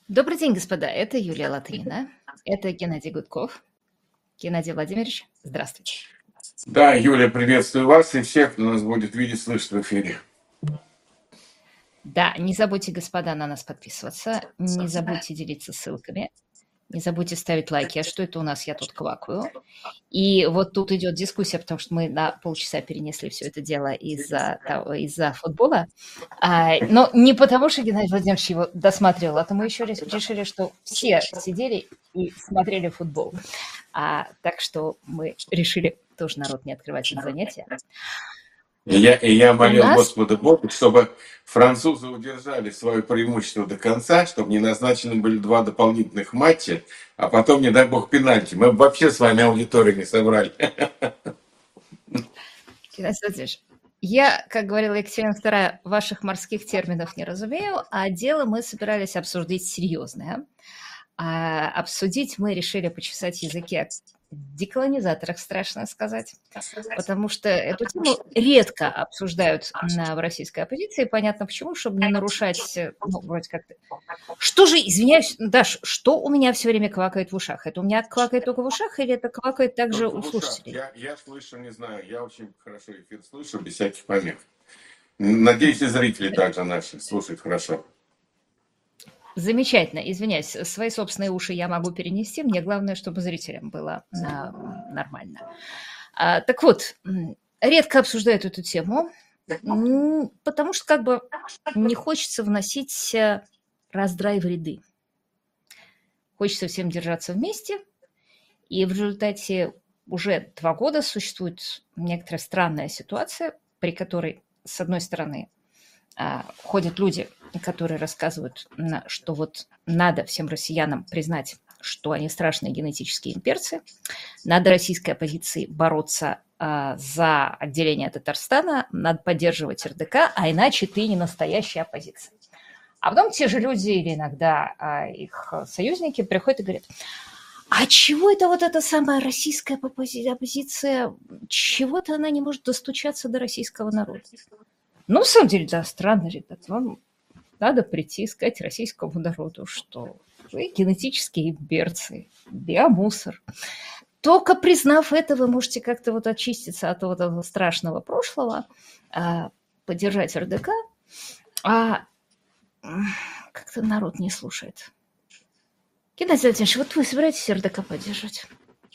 Добрый день, господа. Это Юлия Латынина. Это Геннадий Гудков. Геннадий Владимирович, здравствуйте. Да, Юля, приветствую вас и всех, кто нас будет видеть, слышать в эфире. Да, не забудьте, господа, на нас подписываться. Не забудьте делиться ссылками. Не забудьте ставить лайки. А что это у нас? Я тут квакаю. И вот тут идет дискуссия, потому что мы на полчаса перенесли все это дело из-за футбола. Но не потому, что Геннадий Владимирович его досматривал, а то мы еще решили, что все сидели и смотрели футбол. Так что мы решили тоже народ не открывать от занятия. И я молил нас... Господа Бога, чтобы французы удержали свое преимущество до конца, чтобы не назначены были 2 дополнительных матча, а потом, не дай бог, пенальти. Мы бы вообще с вами аудиторию не собрали. Геннадий Владимирович, я, как говорила Екатерина II, ваших морских терминов не разумею, а дело мы собирались обсуждать серьезное. А обсудить мы решили почесать языки о деколонизаторах, страшно сказать, потому что эту тему редко обсуждают в российской оппозиции. Понятно почему, чтобы не нарушать, вроде как... Что же, извиняюсь, Даш, что у меня все время квакает в ушах? Это у меня квакает только в ушах или это квакает также у слушателей? Я слышу, не знаю, я очень хорошо эфир слышу, без всяких помех. Надеюсь, и зрители также наши слушают хорошо. Замечательно, извиняюсь, свои собственные уши я могу перенести, мне главное, чтобы зрителям было нормально. Так вот, редко обсуждают эту тему, потому что как бы не хочется вносить раздрай в ряды. Хочется всем держаться вместе, и в результате уже 2 года существует некоторая странная ситуация, при которой, с одной стороны, ходят люди, которые рассказывают, что вот надо всем россиянам признать, что они страшные генетические имперцы, надо российской оппозиции бороться за отделение Татарстана, надо поддерживать РДК, а иначе ты не настоящая оппозиция. А потом те же люди или иногда их союзники приходят и говорят: а чего это вот эта самая российская оппозиция, чего-то она не может достучаться до российского народа? Ну, на самом деле, да, странно, ребят. Вам надо прийти и сказать российскому народу, что вы генетические имперцы, биомусор. Только признав это, вы можете как-то вот очиститься от вот этого страшного прошлого, поддержать РДК, а как-то народ не слушает. Геннадий Владимирович, вот вы собираетесь РДК поддерживать?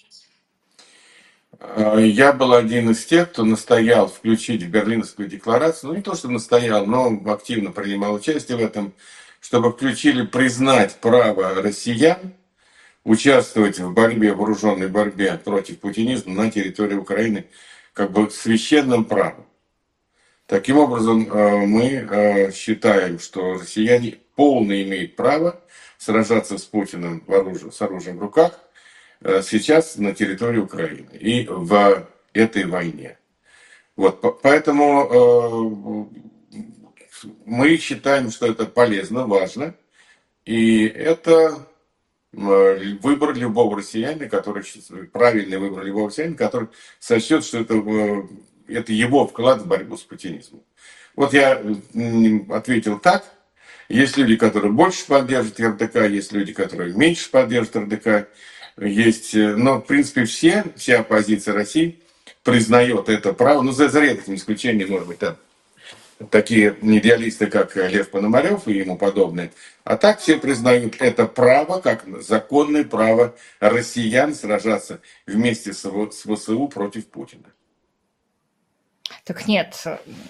Я был один из тех, кто настоял включить в Берлинскую декларацию, ну не то, что настоял, но активно принимал участие в этом, чтобы включили признать право россиян участвовать в борьбе, вооруженной борьбе против путинизма на территории Украины как бы священным правом. Таким образом, мы считаем, что россияне полно имеют право сражаться с Путиным с оружием в руках сейчас на территории Украины и в этой войне. Вот, поэтому мы считаем, что это полезно, важно, и это выбор любого россиянина, правильный выбор любого россиянина, который сочтет, что это его вклад в борьбу с путинизмом. Вот я ответил так. Есть люди, которые больше поддерживают РДК, есть люди, которые меньше поддерживают РДК. Но, в принципе, вся оппозиция России признает это право, ну, за редким исключением, может быть, там такие идеалисты, как Лев Пономарев и ему подобные. А так все признают это право, как законное право россиян сражаться вместе с ВСУ против Путина. Так нет,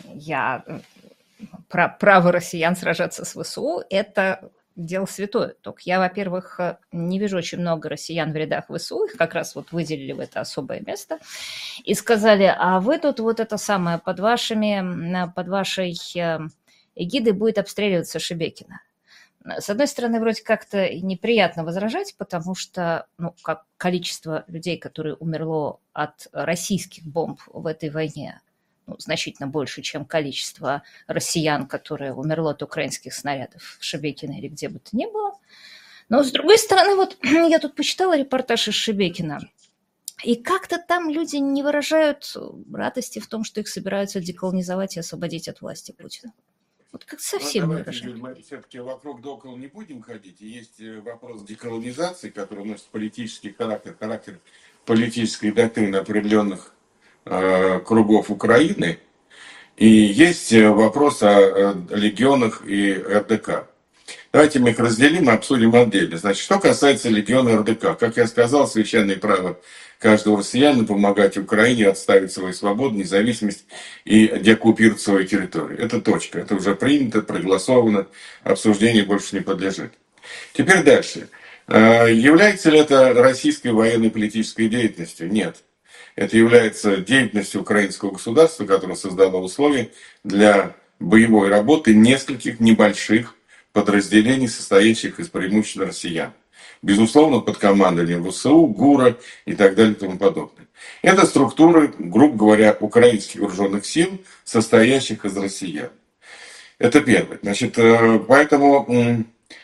право россиян сражаться с ВСУ – это дело святое. Только я, во-первых, не вижу очень много россиян в рядах ВСУ, их как раз вот выделили в это особое место и сказали: а вы тут вот это самое, под вашей эгидой будет обстреливаться Шебекино. С одной стороны, вроде как-то неприятно возражать, потому что как количество людей, которые умерло от российских бомб в этой войне, значительно больше, чем количество россиян, которые умерло от украинских снарядов в Шебекино или где бы то ни было. Но, с другой стороны, вот я тут почитала репортаж из Шебекина, и как-то там люди не выражают радости в том, что их собираются деколонизовать и освободить от власти Путина. Вот как Ну, совсем не давайте, выражено. Юль, мы все-таки вокруг да около не будем ходить. И есть вопрос деколонизации, который носит политический характер, характер политической доктрины определенных кругов Украины. И есть вопрос о легионах и РДК. Давайте мы их разделим и обсудим отдельно. Значит, что касается легиона РДК, как я сказал, священное право каждого россиянина помогать Украине отставить свою свободу, независимость и деоккупировать свою территорию. Это точка. Это уже принято, проголосовано, обсуждению больше не подлежит. Теперь дальше. Является ли это российской военной политической деятельностью? Нет. Это является деятельностью украинского государства, которое создало условия для боевой работы нескольких небольших подразделений, состоящих из преимущественно россиян. Безусловно, под командованием ВСУ, ГУРа и так далее и тому подобное. Это структуры, грубо говоря, украинских вооруженных сил, состоящих из россиян. Это первое. Значит, поэтому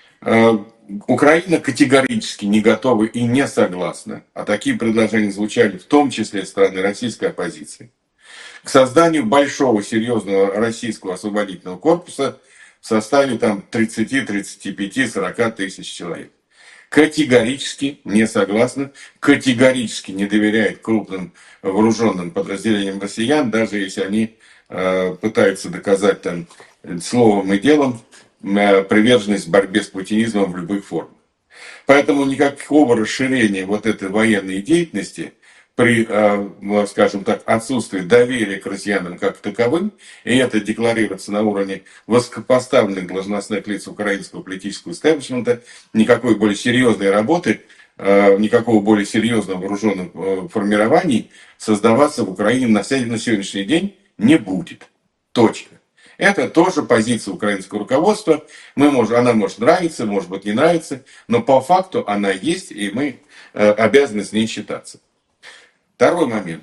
Украина категорически не готова и не согласна, а такие предложения звучали в том числе со стороны российской оппозиции, к созданию большого, серьезного российского освободительного корпуса в составе там 30, 35, 40 тысяч человек. Категорически не согласна, категорически не доверяет крупным вооруженным подразделениям россиян, даже если они пытаются доказать там словом и делом приверженность борьбе с путинизмом в любых формах. Поэтому никакого расширения вот этой военной деятельности при, скажем так, отсутствии доверия к россиянам как таковым, и это декларируется на уровне высокопоставленных должностных лиц украинского политического истеблишмента, никакой более серьезной работы, никакого более серьезного вооруженного формирований создаваться в Украине на сегодняшний день не будет. Точка. Это тоже позиция украинского руководства. Она может нравиться, может быть не нравится, но по факту она есть, и мы обязаны с ней считаться. Второй момент.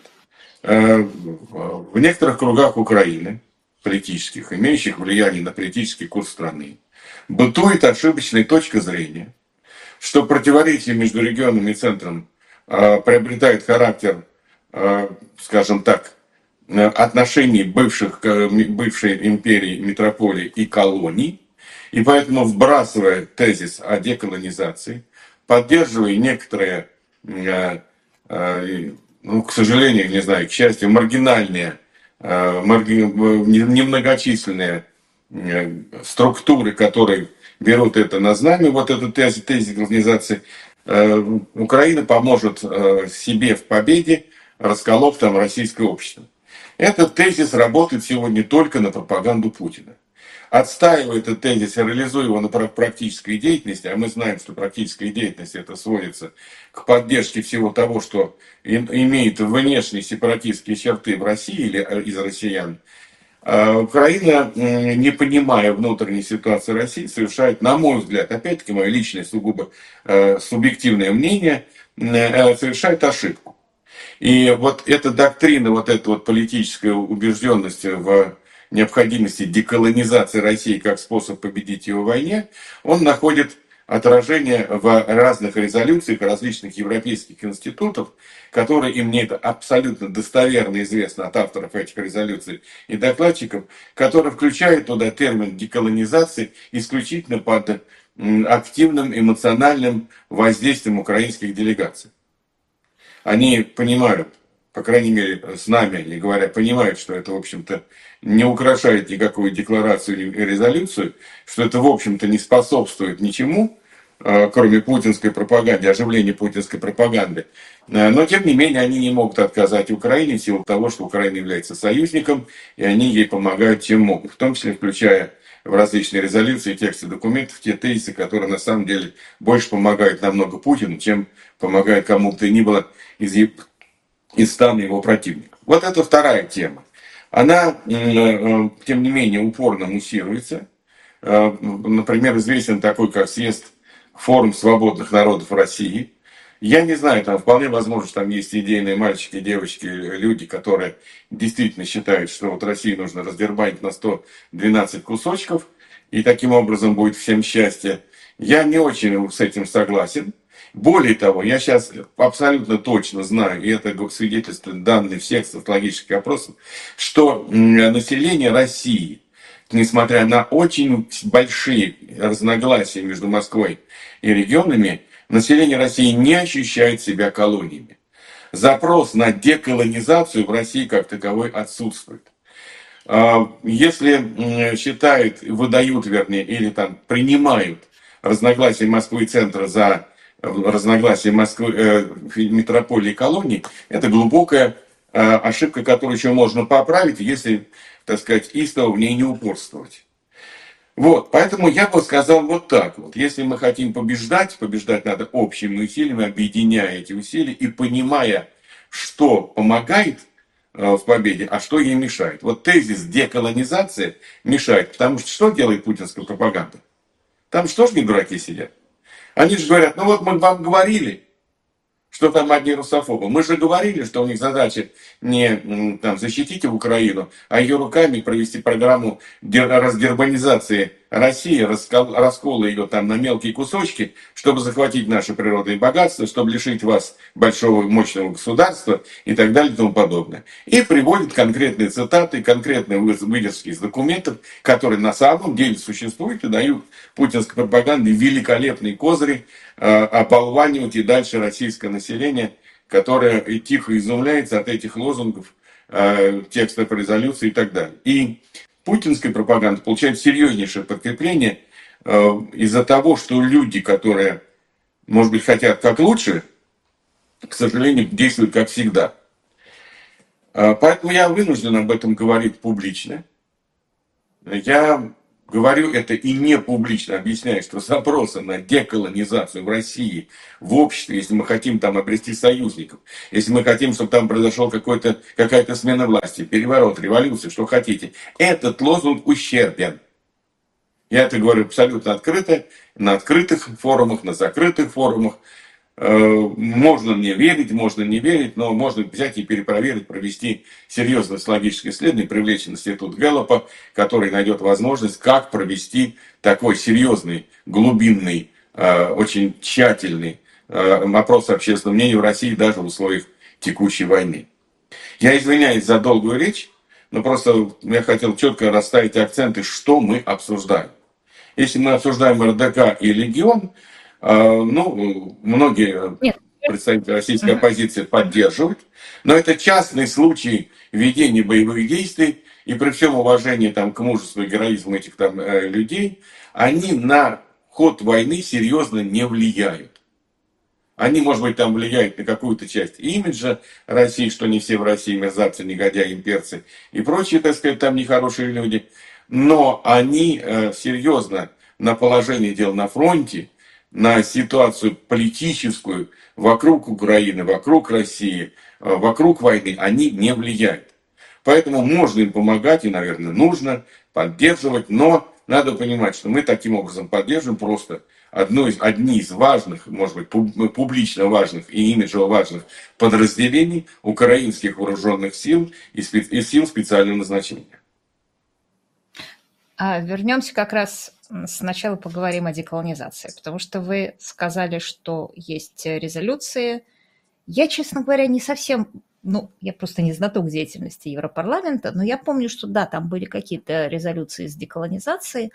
В некоторых кругах Украины, политических, имеющих влияние на политический курс страны, бытует ошибочная точка зрения, что противоречие между регионом и центром приобретает характер, скажем так, отношений бывшей империи, метрополии и колоний, и поэтому, вбрасывая тезис о деколонизации, поддерживая некоторые, к сожалению, не знаю, к счастью, маргинальные, немногочисленные структуры, которые берут это на знамя, вот этот тезис деколонизации, Украина поможет себе в победе, расколов там российское общество. Этот тезис работает сегодня только на пропаганду Путина. Отстаивая этот тезис и реализуя его на практической деятельности, а мы знаем, что практическая деятельность это сводится к поддержке всего того, что имеет внешние сепаратистские черты в России или из россиян, Украина, не понимая внутренней ситуации России, совершает, на мой взгляд, опять-таки мое личное сугубо субъективное мнение, совершает ошибку. И вот эта доктрина, вот эта вот политическая убежденность в необходимости деколонизации России как способ победить ее в войне, он находит отражение в разных резолюциях различных европейских институтов, которые, и мне это абсолютно достоверно известно от авторов этих резолюций и докладчиков, которые включают туда термин деколонизации исключительно под активным эмоциональным воздействием украинских делегаций. Они понимают, по крайней мере, с нами они говорят, понимают, что это, в общем-то, не украшает никакую декларацию и резолюцию, что это, в общем-то, не способствует ничему, кроме путинской пропаганды, оживления путинской пропаганды. Но, тем не менее, они не могут отказать Украине в силу того, что Украина является союзником, и они ей помогают, чем могут, в том числе включая в различные резолюции, тексты документов, те тезисы, которые на самом деле больше помогают намного Путину, чем помогают кому-то ни было из стана его противников. Вот это вторая тема. Она, тем не менее, упорно муссируется. Например, известен такой, как съезд Форум свободных народов России. Я не знаю, там вполне возможно, что там есть идейные мальчики, девочки, люди, которые действительно считают, что вот Россию нужно раздербанить на 112 кусочков, и таким образом будет всем счастье. Я не очень с этим согласен. Более того, я сейчас абсолютно точно знаю, и это свидетельствует данные всех социологических опросов, что население России, несмотря на очень большие разногласия между Москвой и регионами, население России не ощущает себя колониями. Запрос на деколонизацию в России как таковой отсутствует. Если считают, выдают, вернее, или там принимают разногласия Москвы и центра за разногласия Москвы, метрополии и колонии, это глубокая ошибка, которую еще можно поправить, если, так сказать, истово в ней не упорствовать. Вот, поэтому я бы сказал вот так вот. Если мы хотим побеждать, побеждать надо общими усилиями, объединяя эти усилия и понимая, что помогает в победе, а что ей мешает. Вот тезис деколонизации мешает, потому что делает путинская пропаганда? Там что ж не дураки сидят? Они же говорят, ну вот мы вам говорили, что там одни русофобы. Мы же говорили, что у них задача не там, защитить Украину, а ее руками провести программу раздербанизации России, раскола ее там на мелкие кусочки, чтобы захватить наши природные богатства, чтобы лишить вас большого мощного государства и так далее и тому подобное. И приводит конкретные цитаты, конкретные выдержки из документов, которые на самом деле существуют и дают путинской пропаганде великолепные козыри, оболванивать и дальше российское население, которое тихо изумляется от этих лозунгов, текстов резолюции и так далее. И путинская пропаганда получает серьезнейшее подкрепление из-за того, что люди, которые, может быть, хотят как лучше, к сожалению, действуют как всегда. Поэтому я вынужден об этом говорить публично. Я говорю это и не публично, объясняю, что запросы на деколонизацию в России, в обществе, если мы хотим там обрести союзников, если мы хотим, чтобы там произошла какая-то смена власти, переворот, революция, что хотите, этот лозунг ущербен. Я это говорю абсолютно открыто, на открытых форумах, на закрытых форумах. Можно мне верить, можно не верить, но можно взять и перепроверить, провести серьезное социологическое исследование, привлечь институт Гэллопа, который найдет возможность, как провести такой серьезный, глубинный, очень тщательный опрос общественного мнения в России даже в условиях текущей войны. Я извиняюсь за долгую речь, но просто я хотел четко расставить акценты, что мы обсуждаем. Если мы обсуждаем РДК и Легион, ну, многие представители российской оппозиции поддерживают, но это частный случай ведения боевых действий, и при всем уважении там, к мужеству и героизму этих там, людей, они на ход войны серьезно не влияют. Они, может быть, там влияют на какую-то часть имиджа России, что не все в России мерзавцы, негодяи, имперцы и прочие, так сказать, там нехорошие люди, но они серьезно на положение дел на фронте, на ситуацию политическую вокруг Украины, вокруг России, вокруг войны, они не влияют. Поэтому можно им помогать и, наверное, нужно поддерживать, но надо понимать, что мы таким образом поддерживаем просто одни из важных, может быть, публично важных и имиджево важных подразделений украинских вооруженных сил и сил специального назначения. Вернемся как раз сначала поговорим о деколонизации, потому что вы сказали, что есть резолюции. Я, честно говоря, не совсем, я просто не знаток деятельности Европарламента, но я помню, что да, там были какие-то резолюции с деколонизацией,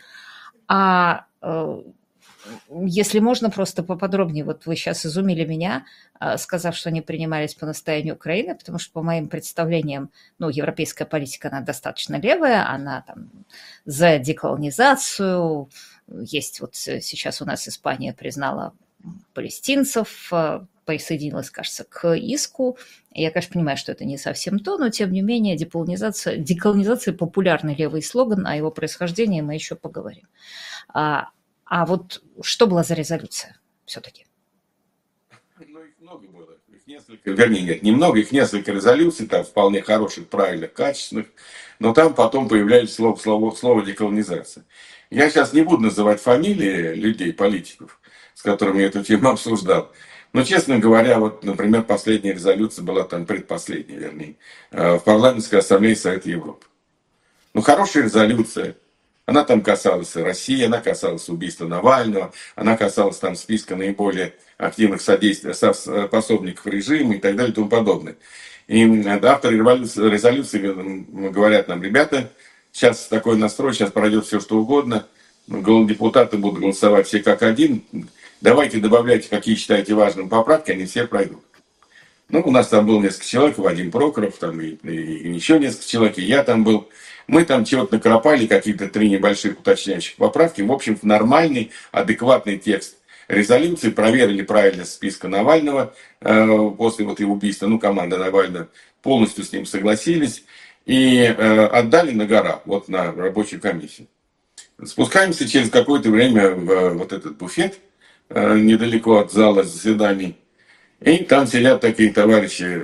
если можно, просто поподробнее, вот вы сейчас изумили меня, сказав, что они принимались по настоянию Украины, потому что, по моим представлениям, европейская политика, она достаточно левая, она там за деколонизацию, есть вот сейчас у нас Испания признала палестинцев, присоединилась, кажется, к иску. Я, конечно, понимаю, что это не совсем то, но, тем не менее, деколонизация – популярный левый слоган, о его происхождении мы еще поговорим. А вот что была за резолюция все-таки? Их много было. Их несколько, вернее, нет, немного, их несколько резолюций, там вполне хороших, правильных, качественных, но там потом появлялись слово деколонизация. Я сейчас не буду называть фамилии людей, политиков, с которыми я эту тему обсуждал. Но, честно говоря, вот, например, последняя резолюция была там предпоследняя, вернее, в парламентской ассамблее Совета Европы. Хорошая резолюция. Она там касалась России, она касалась убийства Навального, она касалась там списка наиболее активных пособников режима и так далее и тому подобное. И авторы резолюции говорят нам, ребята, Сейчас такой настрой, сейчас пройдет все, что угодно. Депутаты будут голосовать все как один. Давайте добавляйте, какие считаете важными поправки, они все пройдут. Ну, у нас там был несколько человек, Вадим Прокоров, там и еще несколько человек, и я там был. Мы там чего-то накропали, какие-то 3 небольших уточняющих поправки. В общем, в нормальный, адекватный текст резолюции, проверили правильность списка Навального после вот его убийства, ну, команда Навального, полностью с ним согласились и отдали на гора, вот на рабочую комиссию. Спускаемся через какое-то время в вот этот буфет, недалеко от зала заседаний, и там сидят такие товарищи,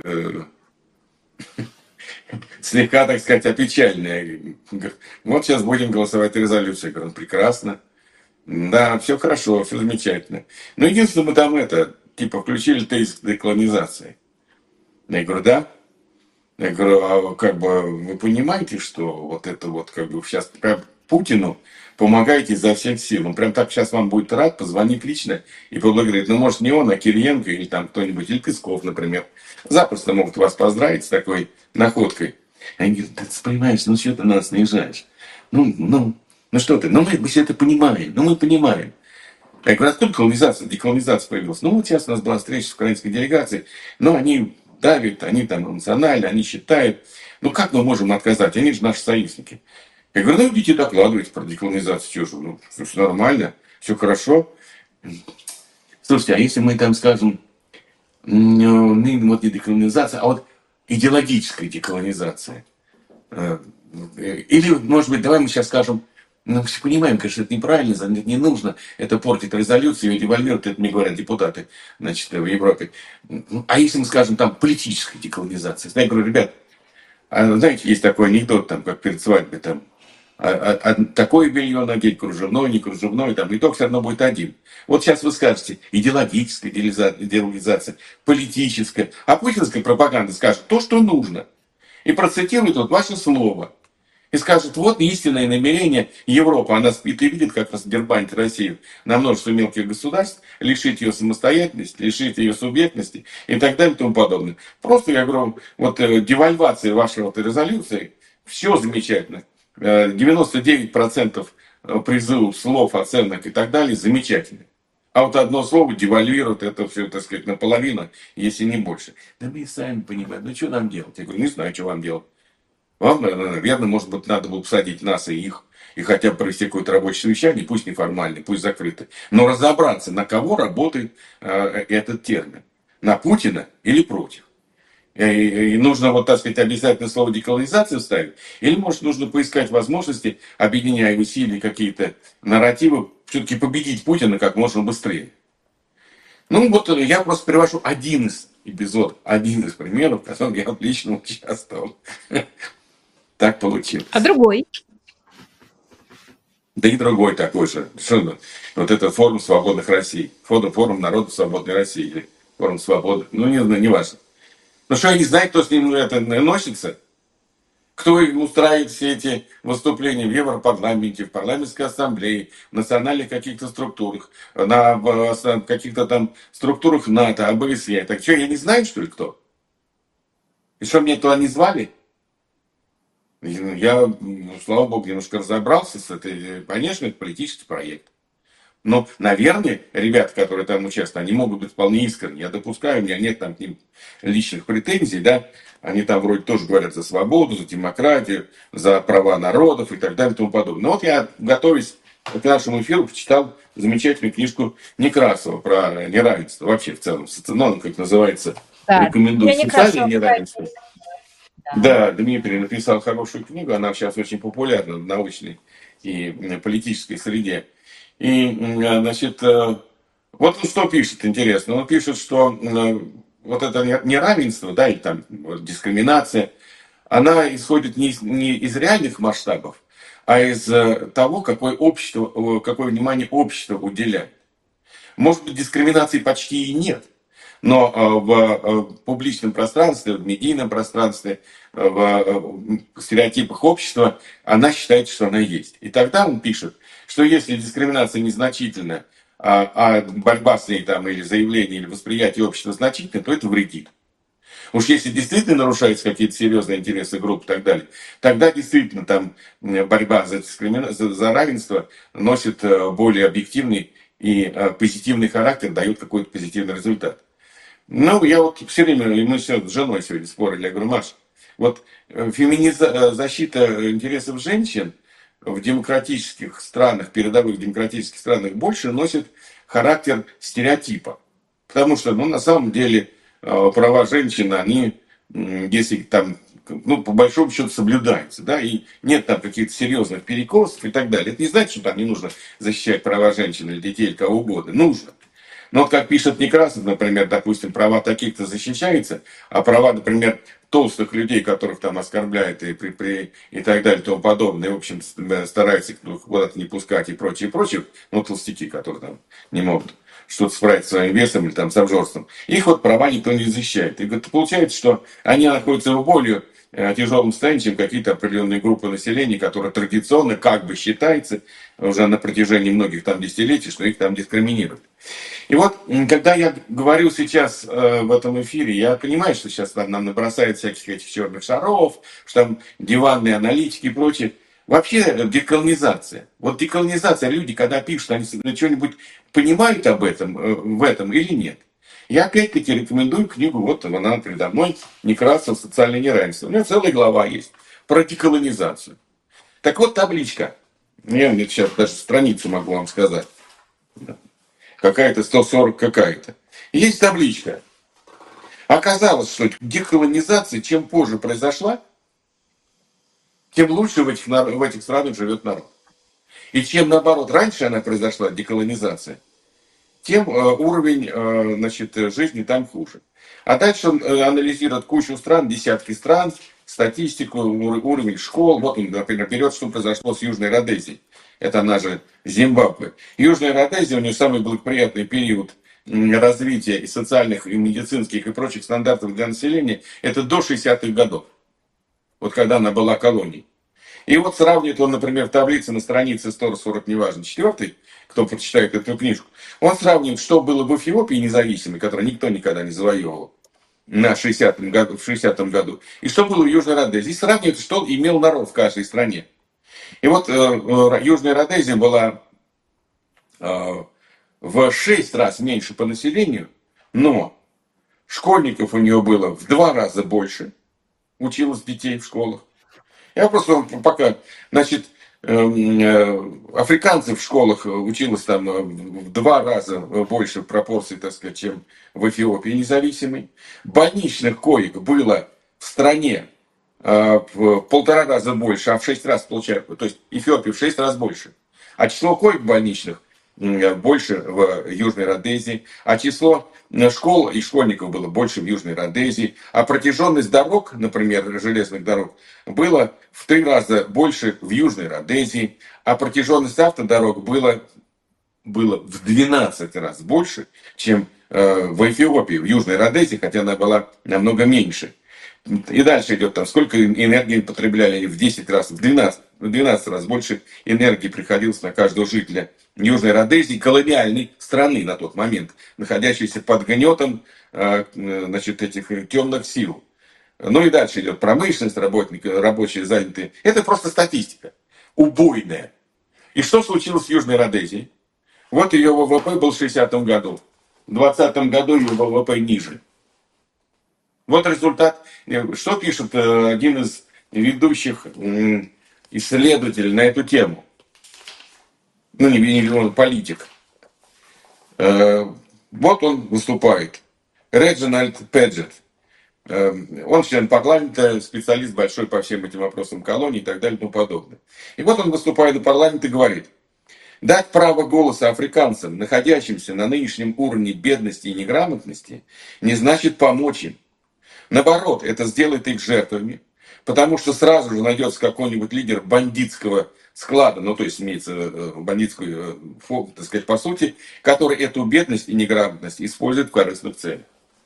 слегка, так сказать, опечальные. Вот сейчас будем голосовать резолюцию. Я говорю, прекрасно. Да, все хорошо, все замечательно. Но единственное, мы там типа, включили тезис деколонизации. Я говорю, да. Я говорю, а как бы вы понимаете, что вот это вот как бы сейчас прям Путину помогаете изо всех сил. Он прям так сейчас вам будет рад, позвонит лично и поблагодарит. Ну, может, не он, а Кириенко или там кто-нибудь, или Песков, например. Запросто могут вас поздравить с такой находкой. Они говорят, ты понимаешь, ну что ты нас наезжаешь? Ну что ты, ну мы все это понимаем, ну мы понимаем. Я говорю, а сколько деколонизация появилась? Ну вот сейчас у нас была встреча с украинской делегацией, но они давят, они там эмоционально, они считают. Ну как мы можем отказать? Они же наши союзники. Я говорю, ну идите докладывайте про деколонизацию. Что же, ну все нормально, все хорошо. Слушайте, а если мы там скажем, ну вот не деколонизация, а вот идеологическая деколонизация. Или, может быть, давай мы сейчас скажем, ну, все понимаем, конечно, это неправильно, не нужно, это портит резолюцию, девальвирует, это мне говорят депутаты, значит, в Европе. А если мы скажем, там, политическая деколонизация? Я говорю, ребят, знаете, есть такой анекдот, там, как перед свадьбой, там, такое белье надеть, кружевное, не кружевное, там, итог все равно будет один. Вот сейчас вы скажете, идеологическая идеологизация, политическая, а путинская пропаганда скажет то, что нужно. И процитирует вот ваше слово. И скажет, вот истинное намерение Европы. Она спит и видит, как раз дербанит Россию на множество мелких государств, лишить ее самостоятельности, лишить ее субъектности и так далее и тому подобное. Просто, я говорю, вот девальвация вашей вот резолюции, все замечательно. 99% призывов, слов, оценок и так далее замечательно. А вот одно слово девальвирует это все, так сказать, наполовину, если не больше. Да мы и сами понимаем, ну что нам делать? Я говорю, не знаю, что вам делать. Вам, наверное, может быть, надо было посадить нас и их, и хотя бы провести какое-то рабочее совещание, пусть неформальное, пусть закрытое, но разобраться, на кого работает этот термин. На Путина или против. И нужно, вот, так сказать, обязательно слово деколонизация вставить, или, может, нужно поискать возможности, объединяя усилия какие-то нарративы, все-таки победить Путина как можно быстрее. Ну, вот я просто привожу один из эпизодов, один из примеров, в котором я лично участвовал. Так получилось. А другой? Да и другой такой же. Вот этот форум свободных России. Форум народов свободной России. Или форум свободы. Ну, не важно. Ну что, я не знаю, кто с ним это носится. Кто устраивает все эти выступления в Европарламенте, в парламентской ассамблее, в национальных каких-то структурах, на каких-то там структурах НАТО, ОБСЕ. Так что, я не знаю, что ли, кто? И что, мне туда не звали? Я, слава богу, немножко разобрался с этой. Конечно, это политический проект. Но, наверное, ребята, которые там участвуют, они могут быть вполне искренни. Я допускаю, у меня нет там к ним личных претензий, да. Они там вроде тоже говорят за свободу, за демократию, за права народов и так далее и тому подобное. Но вот я, готовясь к нашему эфиру, почитал замечательную книжку Некрасова про неравенство. Вообще в целом, ну, как называется, Да, рекомендую социальное неравенство. Да. Да, Дмитрий написал хорошую книгу, она сейчас очень популярна в научной и политической среде. И, значит, вот он что пишет, интересно. Он пишет, что вот это неравенство, да, и там дискриминация, она исходит не из реальных масштабов, а из того, какое внимание общество уделяет. Может быть, дискриминации почти и нет. Но в публичном пространстве, в медийном пространстве, в стереотипах общества она считает, что она есть. И тогда он пишет, что если дискриминация незначительна, а борьба с ней там, или заявление, или восприятие общества значительно, то это вредит. Уж если действительно нарушаются какие-то серьезные интересы групп и так далее, тогда действительно там борьба за равенство носит более объективный и позитивный характер, дает какой-то позитивный результат. Ну, я вот все время, и мы с женой сегодня спорили, я говорю, Маш, вот защита интересов женщин в демократических странах, передовых демократических странах больше носит характер стереотипа. Потому что, ну, на самом деле, права женщин, они, если там, ну, по большому счету соблюдаются, да, и нет там каких-то серьезных перекосов и так далее. Это не значит, что там не нужно защищать права женщин или детей, или кого угодно. Нужно. Но вот как пишет Некрасов, например, допустим, права таких-то защищаются, а права, например, толстых людей, которых там оскорбляют и так далее, и тому подобное, в общем, стараются их куда-то не пускать и прочее, прочее, ну, толстяки, которые там не могут что-то справить своим весом или там с обжорством, их вот права никто не защищает. И получается, что они находятся в более тяжелом состоянии, чем какие-то определенные группы населения, которые традиционно как бы считается уже на протяжении многих там десятилетий, что их там дискриминируют. И вот, когда я говорю сейчас в этом эфире, я понимаю, что сейчас нам набросают всяких этих черных шаров, что там диванные аналитики и прочее. Вообще деколонизация. Вот деколонизация, люди, когда пишут, они что-нибудь понимают об этом, в этом или нет. Я опять-таки рекомендую книгу, вот она передо мной, Некрасов «Социальное неравенство». У меня целая глава есть про деколонизацию. Так вот табличка. Я сейчас даже страницу могу вам сказать. Какая-то 140 какая-то. Есть табличка. Оказалось, что деколонизация чем позже произошла, тем лучше в этих странах живет народ. И чем, наоборот, раньше она произошла, деколонизация, тем уровень значит, жизни там хуже. А дальше он анализирует кучу стран, десятки стран, статистику, уровень школ. Вот он, например, берет, что произошло с Южной Родезией. Это она же Зимбабве. Южная Родезия, у нее самый благоприятный период развития и социальных, и медицинских, и прочих стандартов для населения, это до 60-х годов. Вот когда она была колонией. И вот сравнивает он, например, в таблице на странице 140, неважно, 4, кто прочитает эту книжку, он сравнивает, что было в Эфиопии независимой, которую никто никогда не завоевывал на 60-м году, в 60-м году, и что было в Южной Родезии. И сравнивает, что имел народ в каждой стране. И вот Южная Родезия была в 6 раз меньше по населению, но школьников у нее было в 2 раза больше, училось детей в школах. Я просто пока, значит, африканцев в школах училось там в 2 раза больше пропорций, так сказать, чем в Эфиопии независимой. Больничных коек было в стране в 1,5 раза больше, а в 6 раз получается, то есть Эфиопия в 6 раз больше. А число коек больничных больше в Южной Родезии, а число школ и школьников было больше в Южной Родезии, а протяженность дорог, например, железных дорог, было в 3 раза больше в Южной Родезии, а протяженность автодорог было в 12 раз больше, чем в Эфиопии, в Южной Родезии, хотя она была намного меньше. И дальше идет там, сколько энергии потребляли в 10 раз, в 12 раз больше энергии приходилось на каждого жителя Южной Родезии, колониальной страны на тот момент, находящейся под гнетом значит, этих темных сил. Ну и дальше идет промышленность, рабочие занятые. Это просто статистика, убойная. И что случилось с Южной Родезией? Вот ее ВВП был в 60-м году. В 2020 году ее ВВП ниже. Вот результат. Что пишет один из ведущих исследователей на эту тему? Ну, не политик. Вот он выступает. Реджинальд Педжет. Он член парламента, специалист большой по всем этим вопросам колоний и так далее и тому подобное. И вот он выступает в парламенте и говорит: дать право голоса африканцам, находящимся на нынешнем уровне бедности и неграмотности, не значит помочь им. Наоборот, это сделает их жертвами, потому что сразу же найдется какой-нибудь лидер бандитского склада, ну то есть имеется бандитскую, так сказать, по сути, который эту бедность и неграмотность использует в корыстных целях.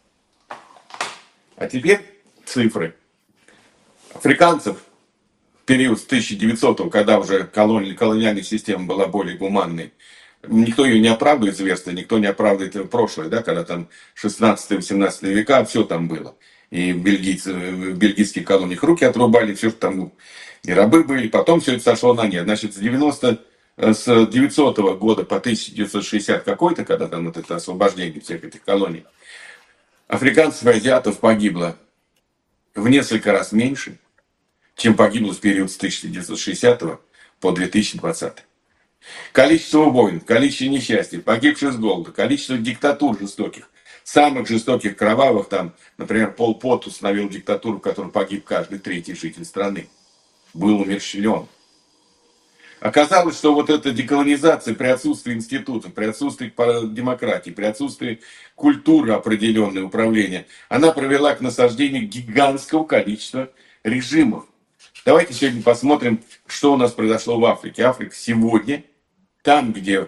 А теперь цифры. Африканцев в период с 1900-го, когда уже колониальная система была более гуманной, никто ее не оправдывает зверство, никто не оправдывает прошлое, да, когда там 16-18 века, все там было. и бельгийцы, в бельгийских колониях руки отрубали, все, что там и рабы были. Потом все это сошло на нет. Значит, с 900 года по 1960 какой-то, когда там вот это освобождение всех этих колоний, африканцев и азиатов погибло в несколько раз меньше, чем погибло в период с 1960 по 2020. Количество войн, количество несчастий, погибших с голода, количество диктатур жестоких, самых жестоких, кровавых, там, например, Пол Пот установил диктатуру, в которой погиб каждый третий житель страны, был умерщвлен. Оказалось, что вот эта деколонизация при отсутствии институтов, при отсутствии демократии, при отсутствии культуры определенной управления, она привела к насаждению гигантского количества режимов. Давайте сегодня посмотрим, что у нас произошло в Африке. Африка сегодня, там, где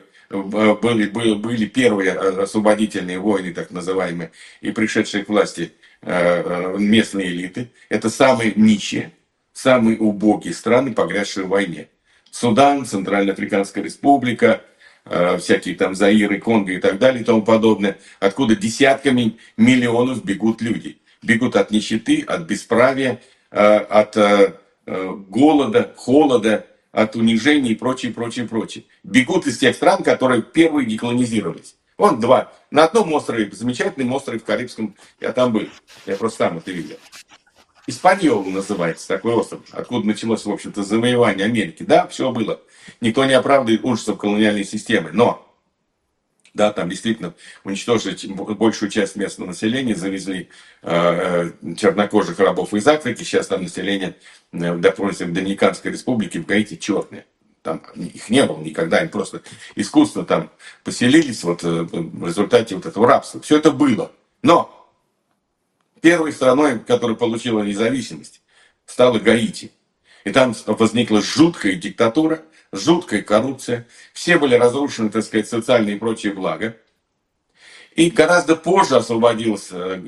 были первые освободительные войны, так называемые, и пришедшие к власти местные элиты, это самые нищие, самые убогие страны, погрязшие в войне. Судан, Центральноафриканская республика, всякие там Заиры, Конго и так далее и тому подобное, откуда десятками миллионов бегут люди. Бегут от нищеты, от бесправия, от голода, холода, от унижения и прочее, прочее, прочее. Бегут из тех стран, которые первые деколонизировались. Вон два. На одном острове, замечательный остров в Карибском, я там был. Я просто там это видел. Испаньола называется такой остров, откуда началось, в общем-то, завоевание Америки. Да, все было. Никто не оправдывает ужасов колониальной системы. Но, да, там действительно уничтожили большую часть местного населения, завезли чернокожих рабов из Африки. Сейчас там население, допустим, в Доминиканской республике, в Гаити черные. Там их не было никогда, они просто искусственно там поселились вот, в результате вот этого рабства. Все это было. Но первой страной, которая получила независимость, стала Гаити. И там возникла жуткая диктатура, жуткая коррупция. Все были разрушены, так сказать, социальные и прочие блага. И гораздо позже освободилась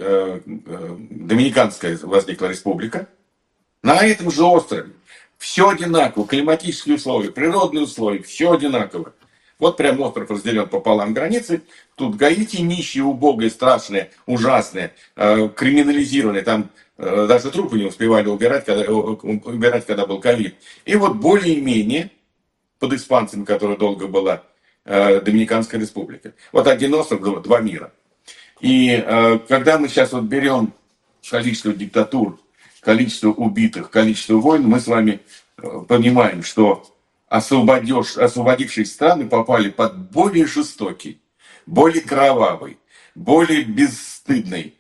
Доминиканская возникла республика. На этом же острове все одинаково, климатические условия, природные условия, все одинаково. Вот прям остров разделен пополам границей. Тут Гаити нищие, убогие, страшные, ужасные, криминализированные. Там даже трупы не успевали убирать, когда был ковид. И вот более-менее под испанцами, которая долго была, Доминиканская республика. Вот один остров, два мира. И когда мы сейчас вот берем количество диктатур, количество убитых, количество войн, мы с вами понимаем, что освободившие страны попали под более жестокий, более кровавый, более бесстыдный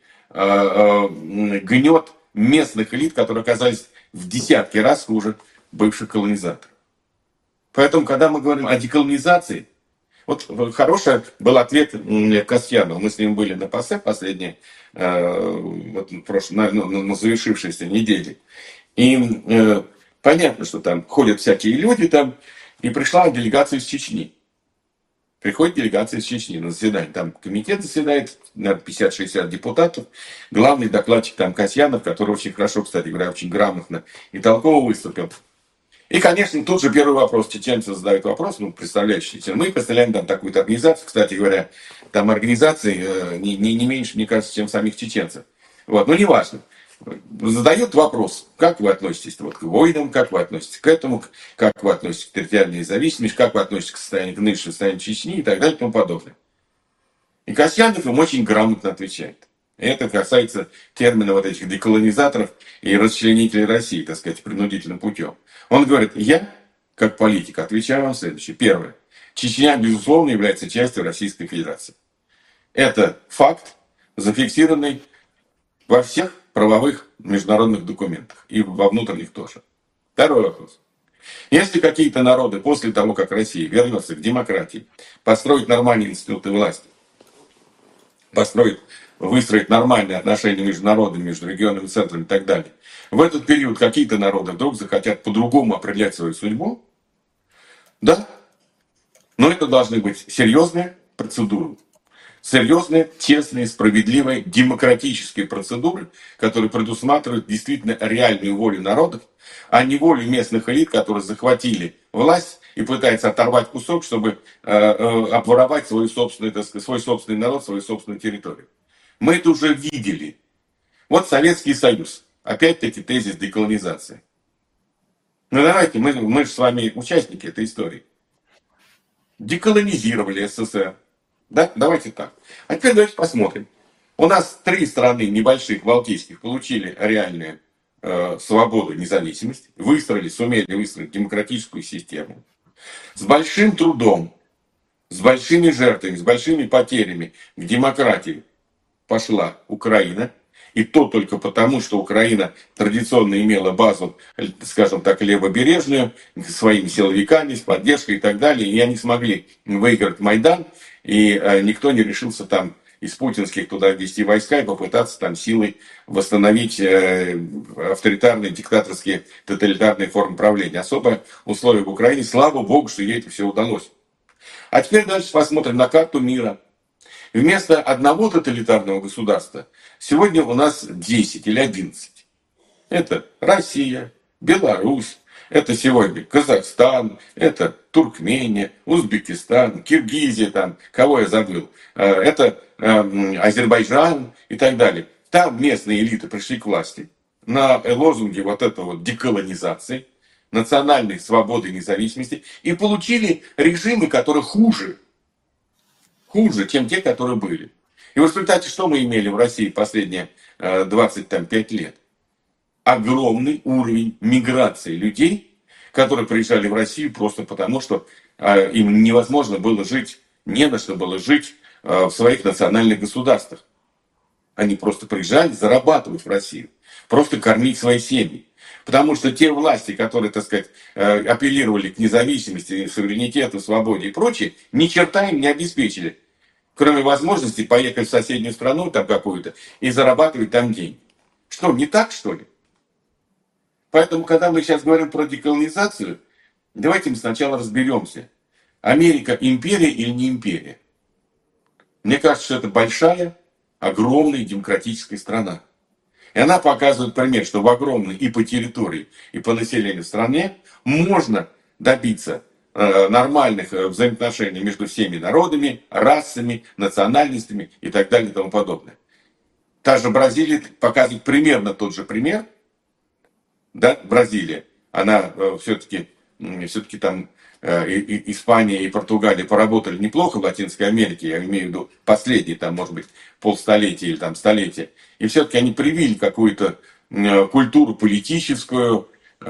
гнет местных элит, которые оказались в десятки раз хуже бывших колонизаторов. Поэтому, когда мы говорим о деколонизации, вот хороший был ответ Касьянова. Мы с ним были на ПАСЕ последние, вот, на завершившейся неделе. И понятно, что там ходят всякие люди, там, и пришла делегация из Чечни. Приходит делегация из Чечни на заседание. Там комитет заседает, наверное, 50-60 депутатов. Главный докладчик там Касьянов, который очень хорошо, кстати говоря, очень грамотно и толково выступил. И, конечно, тут же первый вопрос. Чеченцы задают вопрос, представляющие чечен. Мы представляем там такую-то организацию. Кстати говоря, там организации не меньше, мне кажется, чем самих чеченцев. Вот, но неважно. Задают вопрос, как вы относитесь вот, к войнам, как вы относитесь к этому, как вы относитесь к территориальной независимости, как вы относитесь к нынешнему состоянию Чечни и так далее и тому подобное. И Касьянов им очень грамотно отвечает. Это касается термина вот этих деколонизаторов и расчленителей России, так сказать, принудительным путем. Он говорит, я, как политик, отвечаю вам следующее. Первое. Чечня, безусловно, является частью Российской Федерации. Это факт, зафиксированный во всех правовых международных документах. И во внутренних тоже. Второй вопрос. Если какие-то народы после того, как Россия вернется к демократии, построить нормальные институты власти, выстроить нормальные отношения между народами, между регионами, центрами и так далее. В этот период какие-то народы вдруг захотят по-другому определять свою судьбу. Да, но это должны быть серьезные процедуры. Серьезные, честные, справедливые, демократические процедуры, которые предусматривают действительно реальную волю народов, а не волю местных элит, которые захватили власть и пытаются оторвать кусок, чтобы обворовать свой собственный народ, свою собственную территорию. Мы это уже видели. Вот Советский Союз. Опять-таки тезис деколонизации. Ну давайте, мы же с вами участники этой истории. Деколонизировали СССР. Да? Давайте так. А теперь давайте посмотрим. У нас 3 страны небольших, балтийских, получили реальную свободу, независимость, сумели выстроить демократическую систему. С большим трудом, с большими жертвами, с большими потерями к демократии пошла Украина. И то только потому, что Украина традиционно имела базу, скажем так, левобережную, своими силовиками, с поддержкой и так далее. И они смогли выиграть Майдан, и никто не решился там из путинских туда ввести войска и попытаться там силой восстановить авторитарные, диктаторские, тоталитарные формы правления. Особое условие в Украине. Слава Богу, что ей это все удалось. А теперь дальше посмотрим на карту мира. Вместо одного тоталитарного государства сегодня у нас 10 или 11. Это Россия, Беларусь, это сегодня Казахстан, это Туркмения, Узбекистан, Киргизия, там, кого я забыл, это Азербайджан и так далее. Там местные элиты пришли к власти на лозунге вот этого вот деколонизации, национальной свободы и независимости и получили режимы, которые хуже, чем те, которые были. И в результате что мы имели в России последние 25 лет? Огромный уровень миграции людей, которые приезжали в Россию просто потому, что им невозможно было жить, не на что было жить в своих национальных государствах. Они просто приезжали зарабатывать в Россию, просто кормить свои семьи. Потому что те власти, которые, так сказать, апеллировали к независимости, суверенитету, свободе и прочее, ни черта им не обеспечили. Кроме возможности поехать в соседнюю страну там какую-то и зарабатывать там деньги. Что, не так, что ли? Поэтому, когда мы сейчас говорим про деколонизацию, давайте мы сначала разберемся. Америка империя или не империя? Мне кажется, что это большая, огромная демократическая страна. И она показывает пример, что в огромной и по территории, и по населению стране можно добиться нормальных взаимоотношений между всеми народами, расами, национальностями и так далее и тому подобное. Та же Бразилия показывает примерно тот же пример. Да, Бразилия, она все-таки там Испания и Португалия поработали неплохо в Латинской Америке, я имею в виду последние, там, может быть, полстолетия или там столетия. И все-таки они привили какую-то культуру политическую,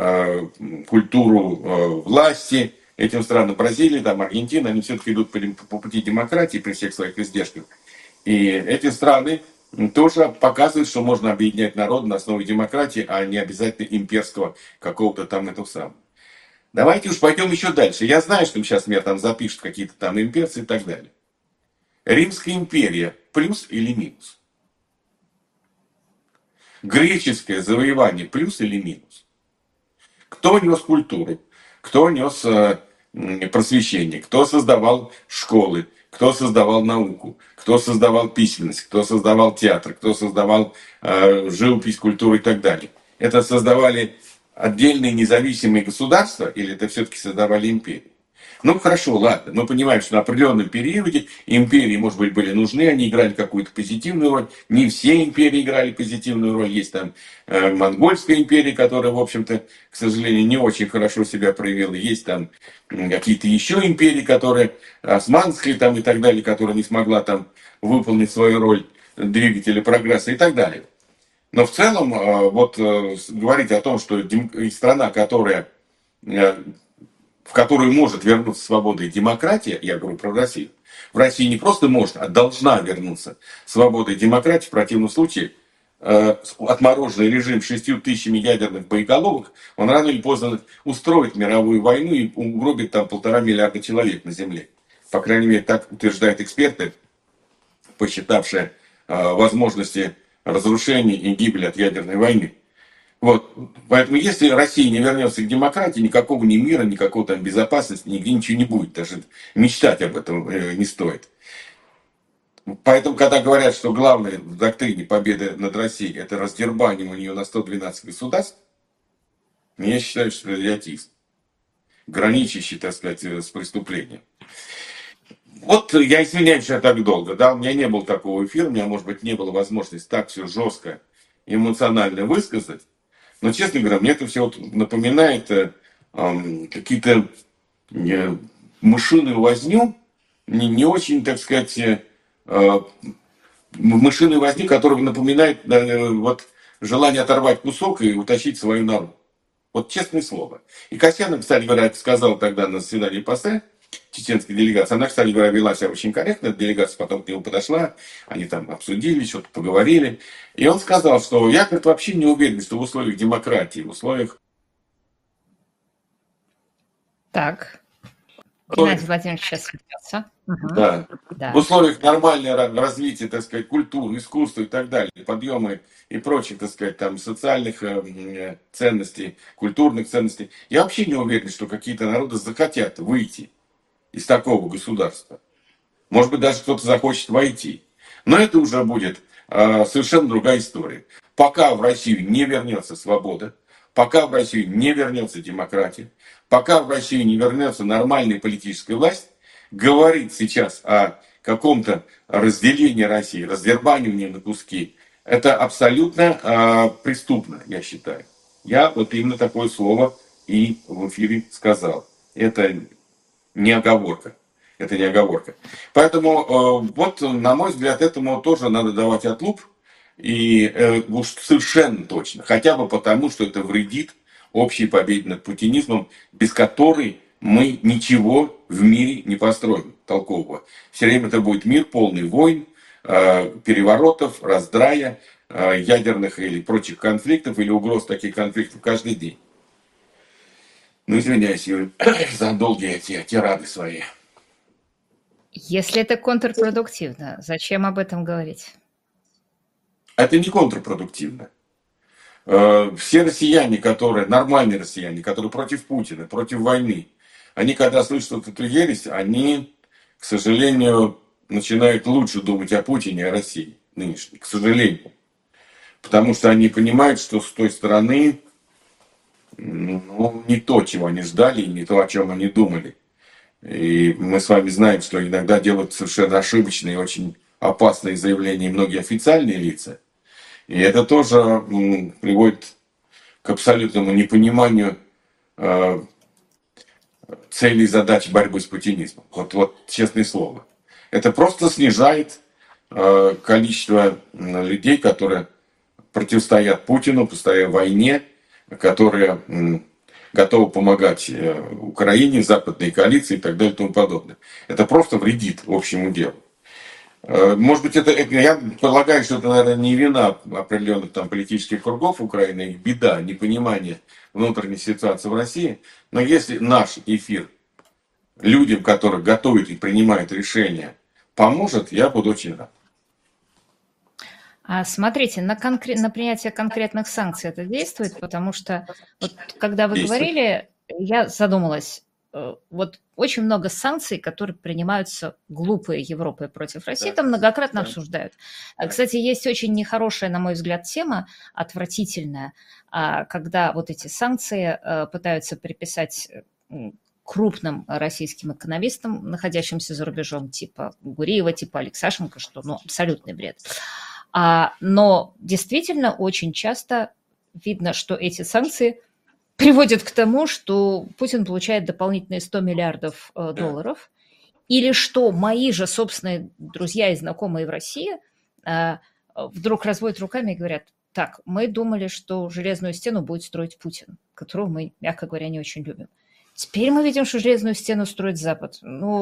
культуру власти этим странам. Бразилия, там, Аргентина, они все-таки идут по пути демократии при всех своих издержках. И эти страны тоже показывают, что можно объединять народ на основе демократии, а не обязательно имперского какого-то там этого самого. Давайте уж пойдем еще дальше. Я знаю, что сейчас меня там запишут какие-то там имперцы и так далее. Римская империя плюс или минус? Греческое завоевание плюс или минус? Кто нес культуру? Кто нес просвещение? Кто создавал школы? Кто создавал науку? Кто создавал письменность? Кто создавал театр? Кто создавал живопись, культуру и так далее? Это создавали отдельные независимые государства или это все-таки создавали империи? Ну хорошо, ладно, мы понимаем, что на определенном периоде империи, может быть, были нужны, они играли какую-то позитивную роль. Не все империи играли позитивную роль. Есть там Монгольская империя, которая, в общем-то, к сожалению, не очень хорошо себя проявила. Есть там какие-то еще империи, которые, Османская там и так далее, которая не смогла там выполнить свою роль двигателя прогресса и так далее. Но в целом, вот говорить о том, что страна, которая в которую может вернуться свобода и демократия, я говорю про Россию, в России не просто может, а должна вернуться свобода и демократия, в противном случае отмороженный режим с 6 тысячами ядерных боеголовок, он рано или поздно устроит мировую войну и угробит там 1,5 миллиарда человек на Земле. По крайней мере, так утверждают эксперты, посчитавшие возможности разрушения и гибели от ядерной войны. Вот. Поэтому если Россия не вернется к демократии, никакого ни мира, никакого там безопасности, нигде ничего не будет. Даже мечтать об этом не стоит. Поэтому, когда говорят, что главное в доктрине победы над Россией это раздербанивание ее на 112 государств, я считаю, что это идиотизм, граничащий, так сказать, с преступлением. Вот я извиняюсь, что я так долго, да, у меня не было такого эфира, у меня, может быть, не было возможности так все жестко эмоционально высказать. Но, честно говоря, мне это все вот напоминает какие-то мышиную возню, не очень, так сказать, мышиную возню, которая напоминает вот желание оторвать кусок и утащить свою нору. Вот честное слово. И Касьянов, кстати говоря, сказал тогда на заседании ПАСЕ, чеченской делегации. Она, кстати говоря, вела себя очень корректно. Делегация потом к нему подошла. Они там обсудили, что-то поговорили. И он сказал, что я, говорит, вообще не уверен, что в условиях демократии, в условиях... Так, Геннадий Владимирович сейчас вернется. Да. Да. В условиях нормального развития, так сказать, культуры, искусства и так далее, подъема и прочих, так сказать, там, социальных ценностей, культурных ценностей, я вообще не уверен, что какие-то народы захотят выйти из такого государства. Может быть, даже кто-то захочет войти. Но это уже будет совершенно другая история. Пока в Россию не вернется свобода, пока в Россию не вернется демократия, пока в Россию не вернется нормальная политическая власть, говорить сейчас о каком-то разделении России, раздербанивании на куски, это абсолютно преступно, я считаю. Я вот именно такое слово и в эфире сказал. Это не оговорка. Это не оговорка. Поэтому, вот, на мой взгляд, этому тоже надо давать отлуп. И уж совершенно точно. Хотя бы потому, что это вредит общей победе над путинизмом, без которой мы ничего в мире не построим толкового. Все время это будет мир полный войн, переворотов, раздрая, ядерных или прочих конфликтов, или угроз таких конфликтов каждый день. Ну, извиняюсь, Юрий, за долгие эти тирады свои. Если это контрпродуктивно, зачем об этом говорить? Это не контрпродуктивно. Все россияне, которые, нормальные россияне, которые против Путина, против войны, они, когда слышат эту ересь, они, к сожалению, начинают лучше думать о Путине и о России нынешней, к сожалению. Потому что они понимают, что с той стороны не то, чего они ждали, и не то, о чем они думали. И мы с вами знаем, что иногда делают совершенно ошибочные и очень опасные заявления многие официальные лица. И это тоже приводит к абсолютному непониманию целей и задач борьбы с путинизмом. Вот честное слово. Это просто снижает количество людей, которые противостоят Путину, постоянно в войне, которые готовы помогать Украине, западной коалиции и так далее и тому подобное. Это просто вредит общему делу. Может быть, я полагаю, что это, наверное, не вина определенных там политических кругов Украины, их беда, непонимание внутренней ситуации в России. Но если наш эфир людям, которые готовят и принимают решения, поможет, я буду очень рад. Смотрите, на принятие конкретных санкций это действует, потому что вот, когда вы говорили, я задумалась, вот очень много санкций, которые принимаются глупые Европой против России, там многократно обсуждают. Кстати, есть очень нехорошая, на мой взгляд, тема, отвратительная, когда вот эти санкции пытаются приписать крупным российским экономистам, находящимся за рубежом, типа Гуриева, типа Алексашенко, что абсолютный бред. Но действительно очень часто видно, что эти санкции приводят к тому, что Путин получает дополнительные 100 миллиардов долларов, или что мои же собственные друзья и знакомые в России вдруг разводят руками и говорят: так, мы думали, что железную стену будет строить Путин, которого мы, мягко говоря, не очень любим. Теперь мы видим, что железную стену строит Запад.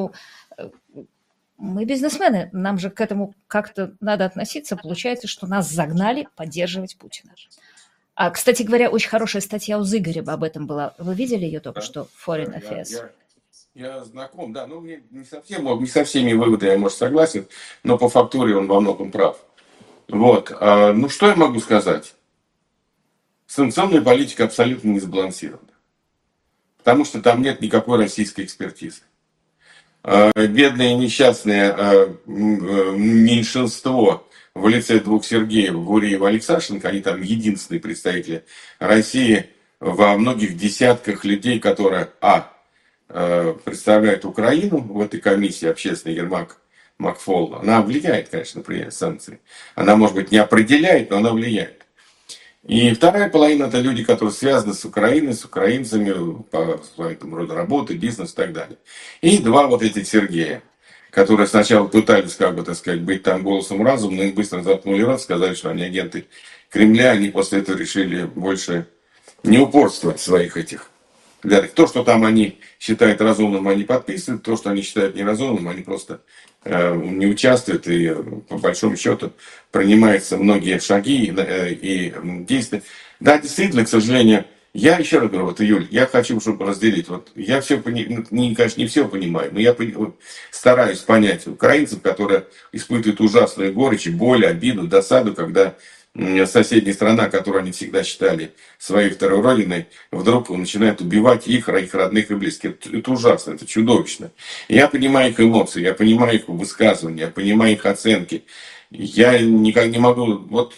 Мы бизнесмены, нам же к этому как-то надо относиться. Получается, что нас загнали поддерживать Путина. Кстати говоря, очень хорошая статья у Зыгорева об этом была. Вы видели ее только что? Foreign Affairs. Я знаком, да. Мне не со всеми выводами я, может, согласен, но по фактуре он во многом прав. Вот. Что я могу сказать? Санкционная политика абсолютно не сбалансирована. Потому что там нет никакой российской экспертизы. Бедное несчастное меньшинство в лице двух Сергеев, Гуриева и Алексашенко, они там единственные представители России во многих десятках людей, которые представляют Украину в этой комиссии общественной, Ермак Макфол. Она влияет, конечно, на принятие санкций. Она, может быть, не определяет, но она влияет. И вторая половина – это люди, которые связаны с Украиной, с украинцами, по своему роду работы, бизнес и так далее. И два вот этих Сергея, которые сначала пытались, как бы, так сказать, быть там голосом разума, но им быстро заткнули рот, сказали, что они агенты Кремля, они после этого решили больше не упорствовать в своих этих взглядах. То, что там они считают разумным, они подписывают, то, что они считают неразумным, они просто не участвуют, и по большому счету принимаются многие шаги и действия. Да, действительно, к сожалению, я еще раз говорю, вот, Юль, я хочу, чтобы разделить. Вот я все, конечно, не все понимаю, но я вот, стараюсь понять украинцев, которые испытывают ужасную горечь, боль, обиду, досаду, когда соседняя страна, которую они всегда считали своей второй родиной, вдруг начинает убивать их родных и близких. Это ужасно, это чудовищно. Я понимаю их эмоции, я понимаю их высказывания, я понимаю их оценки. Я никак не могу... Вот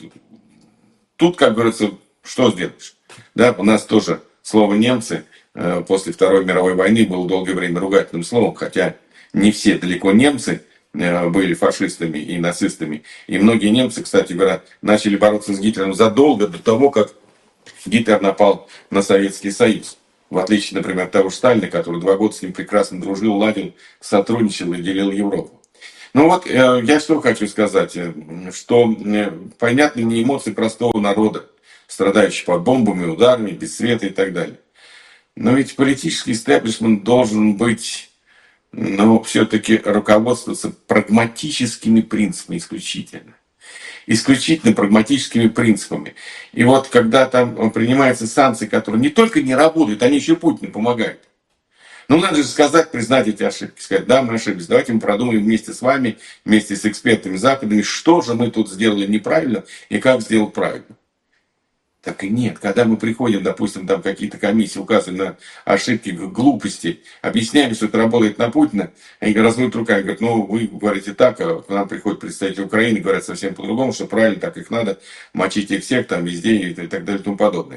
тут, как говорится, что сделаешь? Да, у нас тоже слово «немцы» после Второй мировой войны было долгое время ругательным словом, хотя не все далеко немцы были фашистами и нацистами. И многие немцы, кстати говоря, начали бороться с Гитлером задолго до того, как Гитлер напал на Советский Союз. В отличие, например, от того же Сталина, который 2 года с ним прекрасно дружил, ладил, сотрудничал и делил Европу. Ну вот, я что хочу сказать, что понятны мне эмоции простого народа, страдающего под бомбами, ударами, без света и так далее. Но ведь политический истеблишмент должен быть, ну, все-таки руководствоваться прагматическими принципами исключительно. Исключительно прагматическими принципами. И вот когда там принимаются санкции, которые не только не работают, они еще Путину помогают. Ну, надо же сказать, признать эти ошибки. Сказать, да, мы ошиблись. Давайте мы продумаем вместе с вами, вместе с экспертами западными, что же мы тут сделали неправильно и как сделать правильно. Так и нет. Когда мы приходим, допустим, там какие-то комиссии указывают на ошибки, глупости, объясняем, что это работает на Путина, они разводят руками, говорят, ну, вы говорите так, а к нам приходят представители Украины, говорят совсем по-другому, что правильно, так их надо, мочить их всех там везде и так далее и тому подобное.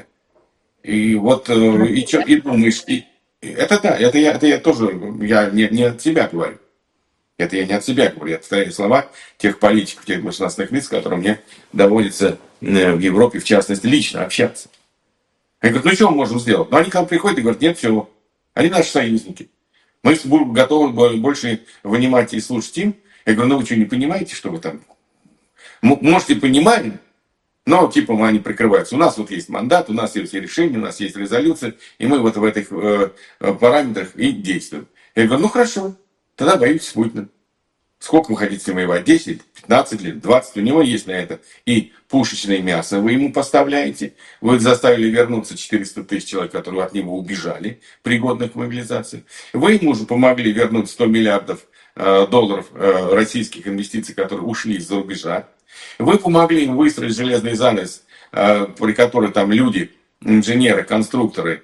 И вот, и что, и думаешь, это да, это я тоже, я не от себя говорю. Это я не от себя говорю, я повторяю слова тех политиков, тех государственных лиц, с которыми мне доводится в Европе, в частности, лично общаться. Я говорю, ну что мы можем сделать? Ну они к нам приходят и говорят, нет, все, они наши союзники. Мы готовы больше вынимать и слушать им. Я говорю, ну вы что, не понимаете, что вы там? Можете понимать, но типа они прикрываются. У нас вот есть мандат, у нас есть решения, у нас есть резолюция, и мы вот в этих параметрах и действуем. Я говорю, ну хорошо, тогда боитесь Путина. Сколько вы хотите воевать? 10, 15 лет, 20? У него есть на это. И пушечное мясо вы ему поставляете. Вы заставили вернуться 400 тысяч человек, которые от него убежали, пригодных к мобилизации. Вы ему уже помогли вернуть 100 миллиардов долларов российских инвестиций, которые ушли из-за рубежа. Вы помогли им выстроить железный занавес, при котором там люди, инженеры, конструкторы,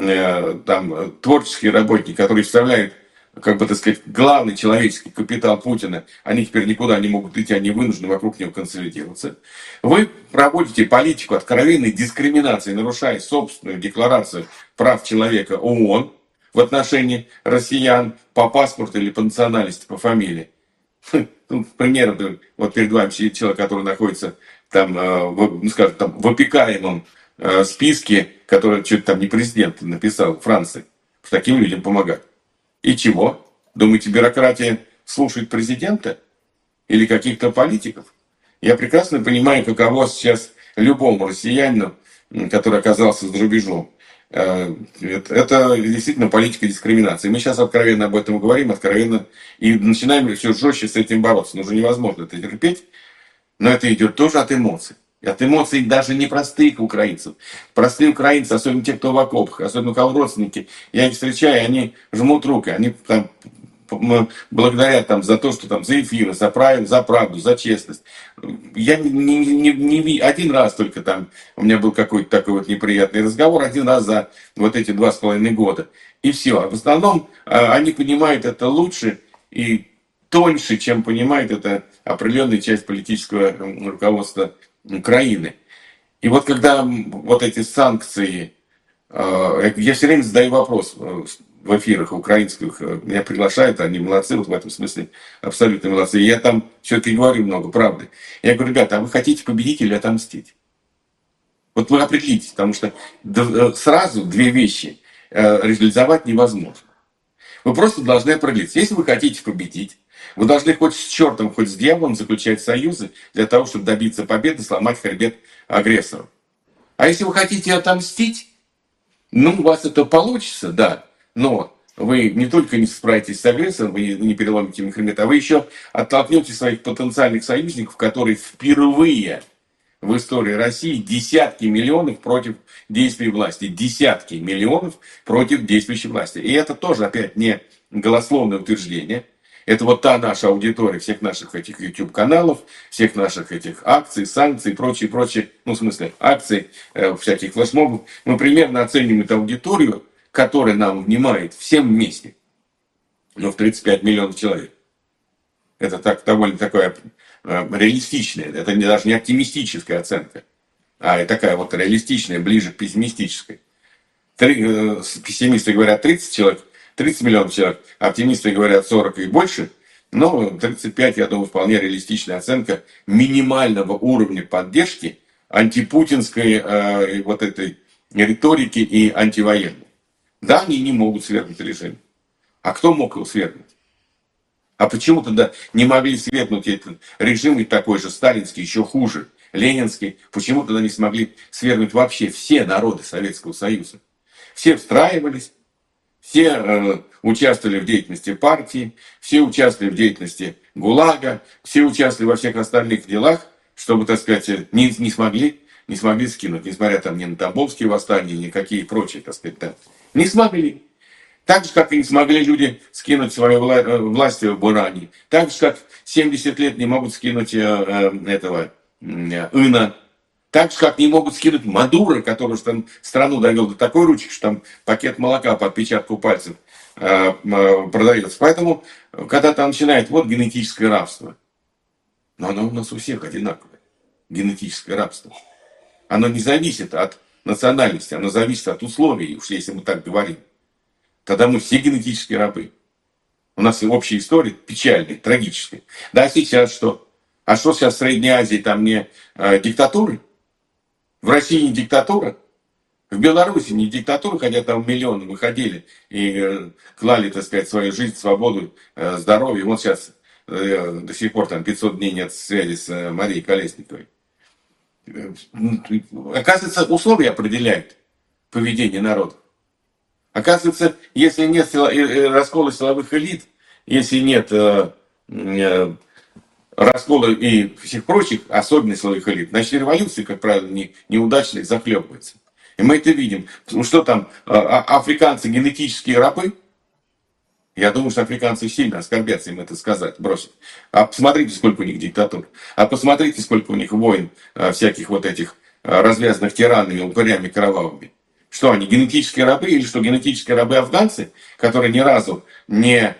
там, творческие работники, которые вставляют, как бы, так сказать, главный человеческий капитал Путина, они теперь никуда не могут идти, они вынуждены вокруг него консолидироваться. Вы проводите политику откровенной дискриминации, нарушая собственную декларацию прав человека ООН в отношении россиян по паспорту или по национальности, по фамилии. Ну, примерно, вот перед вами сидит человек, который находится там, ну, скажем, там, в опекаемом списке, который что-то там не президент написал, Франции. Таким людям помогать. И чего? Думаете, бюрократия слушает президента или каких-то политиков? Я прекрасно понимаю, каково сейчас любому россиянину, который оказался за рубежом. Это действительно политика дискриминации. Мы сейчас откровенно об этом говорим, откровенно, и начинаем все жестче с этим бороться. Но уже невозможно это терпеть, но это идет тоже от эмоций. От эмоций даже не простых украинцев. Простые украинцы, особенно те, кто в окопах, особенно у кого родственники, я их встречаю, они жмут руки, они там благодарят там за то, что там за эфиры, за правду, за честность. Я не один раз только там, у меня был какой-то такой вот неприятный разговор, один раз за вот эти 2,5 года. И все. А в основном они понимают это лучше и тоньше, чем понимает это определенная часть политического руководства Украины. И вот когда вот эти санкции, я все время задаю вопрос в эфирах украинских, меня приглашают, они молодцы, вот в этом смысле абсолютно молодцы. И я там все-таки говорю много правды. Я говорю, ребята, а вы хотите победить или отомстить? Вот вы определитесь, потому что сразу две вещи реализовать невозможно. Вы просто должны определиться. Если вы хотите победить, вы должны хоть с чертом, хоть с дьяволом заключать союзы для того, чтобы добиться победы, сломать хребет агрессору. А если вы хотите отомстить, ну, у вас это получится, да, но вы не только не справитесь с агрессором, вы не переломите ему хребет, а вы еще оттолкнете своих потенциальных союзников, которые впервые в истории России десятки миллионов против действий власти. Десятки миллионов против действующей власти. И это тоже, опять, не голословное утверждение. Это вот та наша аудитория всех наших этих YouTube-каналов, всех наших этих акций, санкций, прочее, ну, в смысле, акций, всяких флешмобов. Мы примерно оценим эту аудиторию, которая нам внимает всем вместе. Ну, в 35 миллионов человек. Это так, довольно такое реалистичная, это даже не оптимистическая оценка, а такая вот реалистичная, ближе к пессимистической. Пессимисты говорят 30 человек, 30 миллионов человек, оптимисты говорят 40 и больше, но 35, я думаю, вполне реалистичная оценка минимального уровня поддержки антипутинской вот этой риторики и антивоенной. Да, они не могут свергнуть режим. А кто мог его свергнуть? А почему тогда не могли свергнуть этот режим и такой же сталинский, еще хуже, ленинский? Почему тогда не смогли свергнуть вообще все народы Советского Союза? Все встраивались, все участвовали в деятельности партии, все участвовали в деятельности ГУЛАГа, все участвовали во всех остальных делах, чтобы, так сказать, не смогли скинуть, несмотря там ни на Тамбовские восстания, ни какие прочие, так сказать, там. Не смогли. Так же, как и не смогли люди скинуть свою власть в Иране. Так же, как 70 лет не могут скинуть этого Ина. Так же, как не могут скинуть Мадуро, который там страну довел до такой ручки, что там пакет молока по отпечатку пальцев продается. Поэтому, когда там начинает, вот генетическое рабство. Но оно у нас у всех одинаковое. Генетическое рабство. Оно не зависит от национальности, оно зависит от условий, уж если мы так говорим. Тогда мы все генетические рабы. У нас и общая история печальная, трагическая. Да, сейчас что? А что сейчас в Средней Азии, там не диктатуры? В России не диктатура? В Беларуси не диктатура, хотя там миллионы выходили и клали, так сказать, свою жизнь, свободу, здоровье. Вот сейчас до сих пор там 500 дней нет связи с Марией Колесниковой. Оказывается, условия определяют поведение народа. Оказывается, если нет раскола силовых элит, если нет раскола и всех прочих, особенно силовых элит, значит, революции, как правило, неудачные, захлебываются. И мы это видим. Ну что там, африканцы генетические рабы? Я думаю, что африканцы сильно оскорбятся им это сказать, бросить. А посмотрите, сколько у них диктатур. А посмотрите, сколько у них войн, всяких вот этих развязанных тиранами, упырями кровавыми. Что они, генетические рабы, или что генетические рабы афганцы, которые ни разу не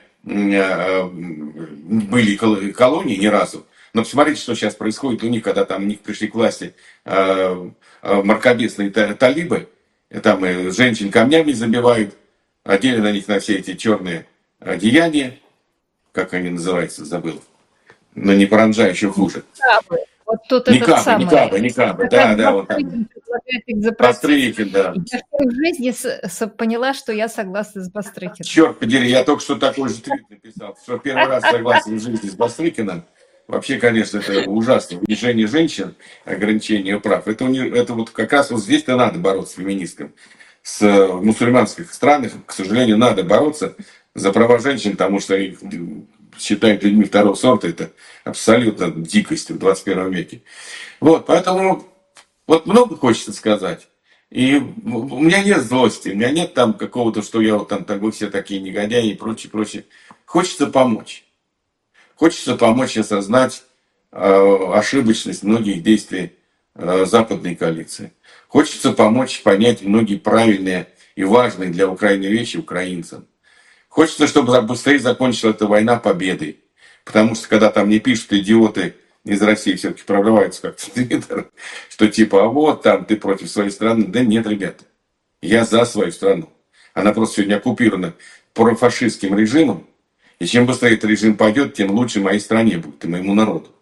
были колонией, ни разу. Но посмотрите, что сейчас происходит у них, когда там у них пришли к власти мракобесные талибы, там и женщин камнями забивают, одели на них на все эти черные одеяния, как они называются, забыл. Но не паранджа, еще хуже. Вот тут этот самый. Никабы, да, вот так. Бастрыкин, да. Я в жизни поняла, что я согласна с Бастрыкиным. Черт подери, я только что такой же твит написал, что первый раз согласен в жизни с Бастрыкиным. Вообще, конечно, это ужасно. Унижение женщин, ограничение прав. Это вот как раз вот здесь-то надо бороться с феминистками. В мусульманских странах, к сожалению, надо бороться за права женщин, потому что их считают людьми второго сорта. Это абсолютно дикость в 21 веке. Вот, поэтому вот много хочется сказать. И у меня нет злости, у меня нет там какого-то, что я вот там, вы все такие негодяи и прочее. Хочется помочь. Хочется помочь осознать ошибочность многих действий западной коалиции. Хочется помочь понять многие правильные и важные для Украины вещи украинцам. Хочется, чтобы быстрее закончилась эта война победой. Потому что когда там мне пишут идиоты из России, все-таки прорываются как-то в Твиттер, что типа, а вот там ты против своей страны. Да нет, ребята, я за свою страну. Она просто сегодня оккупирована профашистским режимом. И чем быстрее этот режим пойдет, тем лучше моей стране будет и моему народу.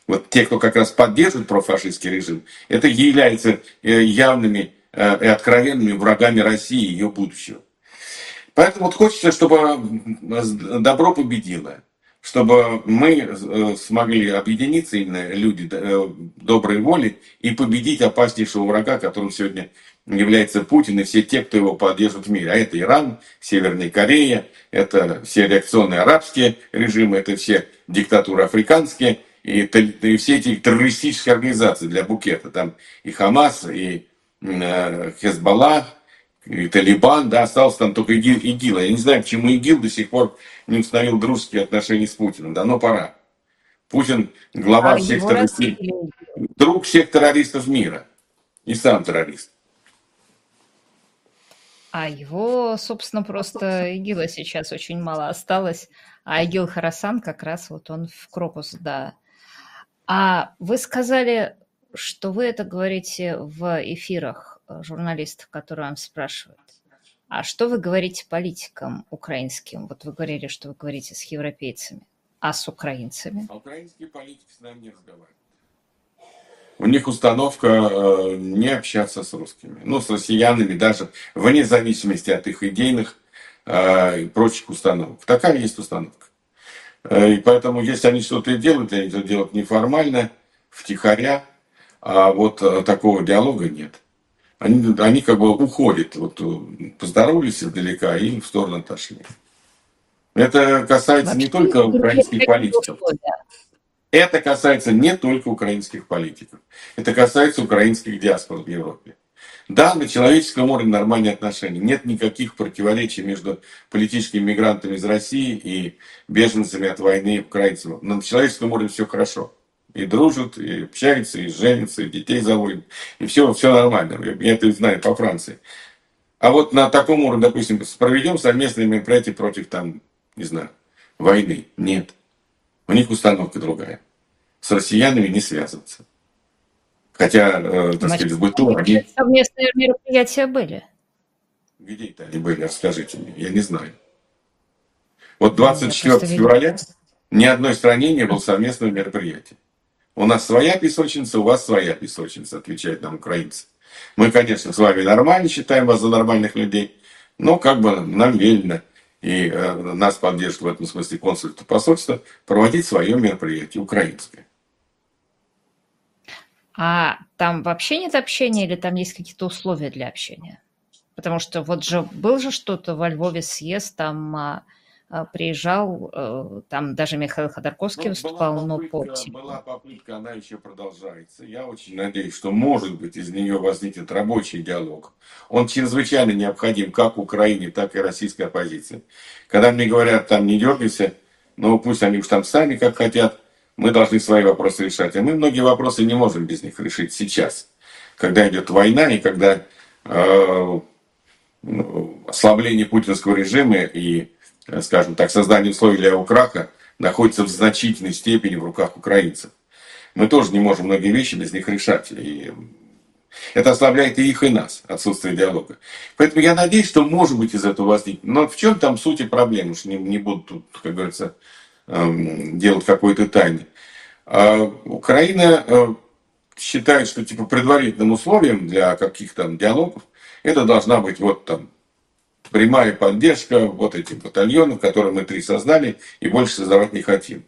вот те, кто как раз поддерживает профашистский режим, это являются явными и откровенными врагами России и ее будущего. Поэтому вот хочется, чтобы добро победило, чтобы мы смогли объединиться, именно люди доброй воли, и победить опаснейшего врага, которым сегодня является Путин и все те, кто его поддерживает в мире. А это Иран, Северная Корея, это все реакционные арабские режимы, это все диктатуры африканские, и все эти террористические организации для букета. Там и Хамас, и Хезболла, и Талибан, да, остался там только ИГИЛ. Я не знаю, почему ИГИЛ до сих пор не установил дружеские отношения с Путиным. Давно пора. Путин глава А всех его террористов, расстрелили. друг всех террористов мира. И сам террорист. А его, собственно, просто ИГИЛа сейчас очень мало осталось. А ИГИЛ Харасан как раз вот он в Крокус, да. А вы сказали, что вы это говорите в эфирах журналистов, которые вам спрашивают. А что вы говорите политикам украинским? Вот вы говорили, что вы говорите с европейцами, а с украинцами? А украинские политики с нами не разговаривают. У них установка не общаться с русскими. Ну, с россиянами даже, вне зависимости от их идейных и прочих установок. Такая есть установка. И поэтому, если они что-то и делают, они это делают неформально, втихаря, а вот такого диалога нет. Они как бы уходят, вот поздоровались издалека и в сторону отошли. Это касается не Вообще только другие украинских политиков. условия. Это касается не только украинских политиков. Это касается украинских диаспор в Европе. Да, на человеческом уровне нормальные отношения. Нет никаких противоречий между политическими мигрантами из России и беженцами от войны украинцами. Но на человеческом уровне все хорошо. И дружат, и общаются, и женятся, и детей заводят. И все нормально. Я это знаю по Франции. А вот на таком уровне, допустим, проведем совместные мероприятия против, там, не знаю, войны. Нет. У них установка другая. С россиянами не связываться. Хотя, так Значит, сказать, в быту они... совместные мероприятия были. Где это они были, расскажите мне, я не знаю. Вот Я 24 просто видела. февраля ни одной стране не было совместного мероприятия. У нас своя песочница, у вас своя песочница, отвечают нам украинцы. Мы, конечно, с вами нормально считаем вас за нормальных людей, но как бы нам велено, и нас поддерживает в этом смысле консульство посольства, проводить свое мероприятие украинское. А там вообще нет общения или там есть какие-то условия для общения? Потому что вот же был же что-то во Львове съезд, там приезжал, там даже Михаил Ходорковский выступал, но по Была попытка, она еще продолжается. Я очень надеюсь, что, может быть, из нее возникнет рабочий диалог. Он чрезвычайно необходим как Украине, так и российской оппозиции. Когда мне говорят, там не дергайся, ну пусть они уж там сами как хотят, мы должны свои вопросы решать. А мы многие вопросы не можем без них решить сейчас, когда идет война и когда ослабление путинского режима и, скажем так, создание условий для его краха находится в значительной степени в руках украинцев. Мы тоже не можем многие вещи без них решать. И это ослабляет и их, и нас, отсутствие диалога. Поэтому я надеюсь, что может быть из этого возникнет. Но в чем там суть и проблема? Уж не буду тут, как говорится, делать какой-то тайны. Украина считает, что типа предварительным условием для каких-то диалогов это должна быть вот там прямая поддержка вот этих батальонов, которые мы 3 создали и больше создавать не хотим.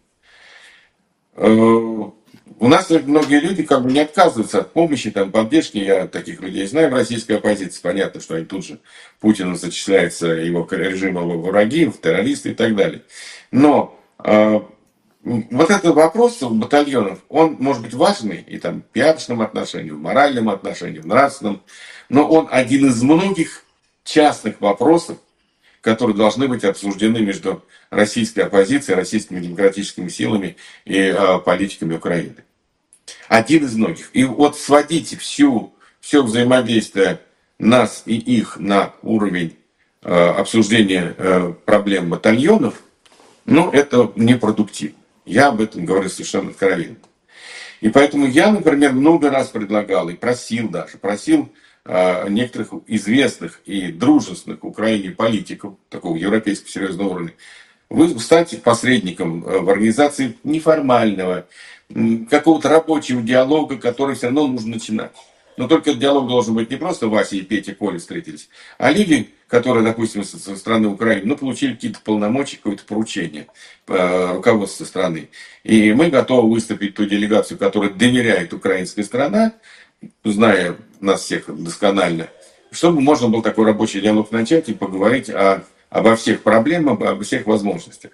У нас многие люди как бы не отказываются от помощи, там, поддержки. Я таких людей знаю в российской оппозиции. Понятно, что они тут же Путину зачисляются, его режима враги, террористы и так далее. Но вот этот вопрос батальонов, он может быть важный и там в пиарочном отношении, в моральном отношении, в нравственном, но он один из многих частных вопросов, которые должны быть обсуждены между российской оппозицией, российскими демократическими силами и политиками Украины. Один из многих. И вот сводите все взаимодействие нас и их на уровень обсуждения проблем батальонов, ну, это непродуктивно. Я об этом говорю совершенно откровенно. И поэтому я, например, много раз предлагал и просил некоторых известных и дружественных Украине политиков, такого европейского серьезного уровня, Вы станьте посредником в организации неформального, какого-то рабочего диалога, который все равно нужно начинать. Но только этот диалог должен быть не просто Вася и Петя, Коля встретились, а люди, которые, допустим, со страны Украины, ну, получили какие-то полномочия, какое-то поручение руководства страны. И мы готовы выступить ту делегацию, которая доверяет украинская страна, зная нас всех досконально, чтобы можно было такой рабочий диалог начать и поговорить обо всех проблемах, обо всех возможностях.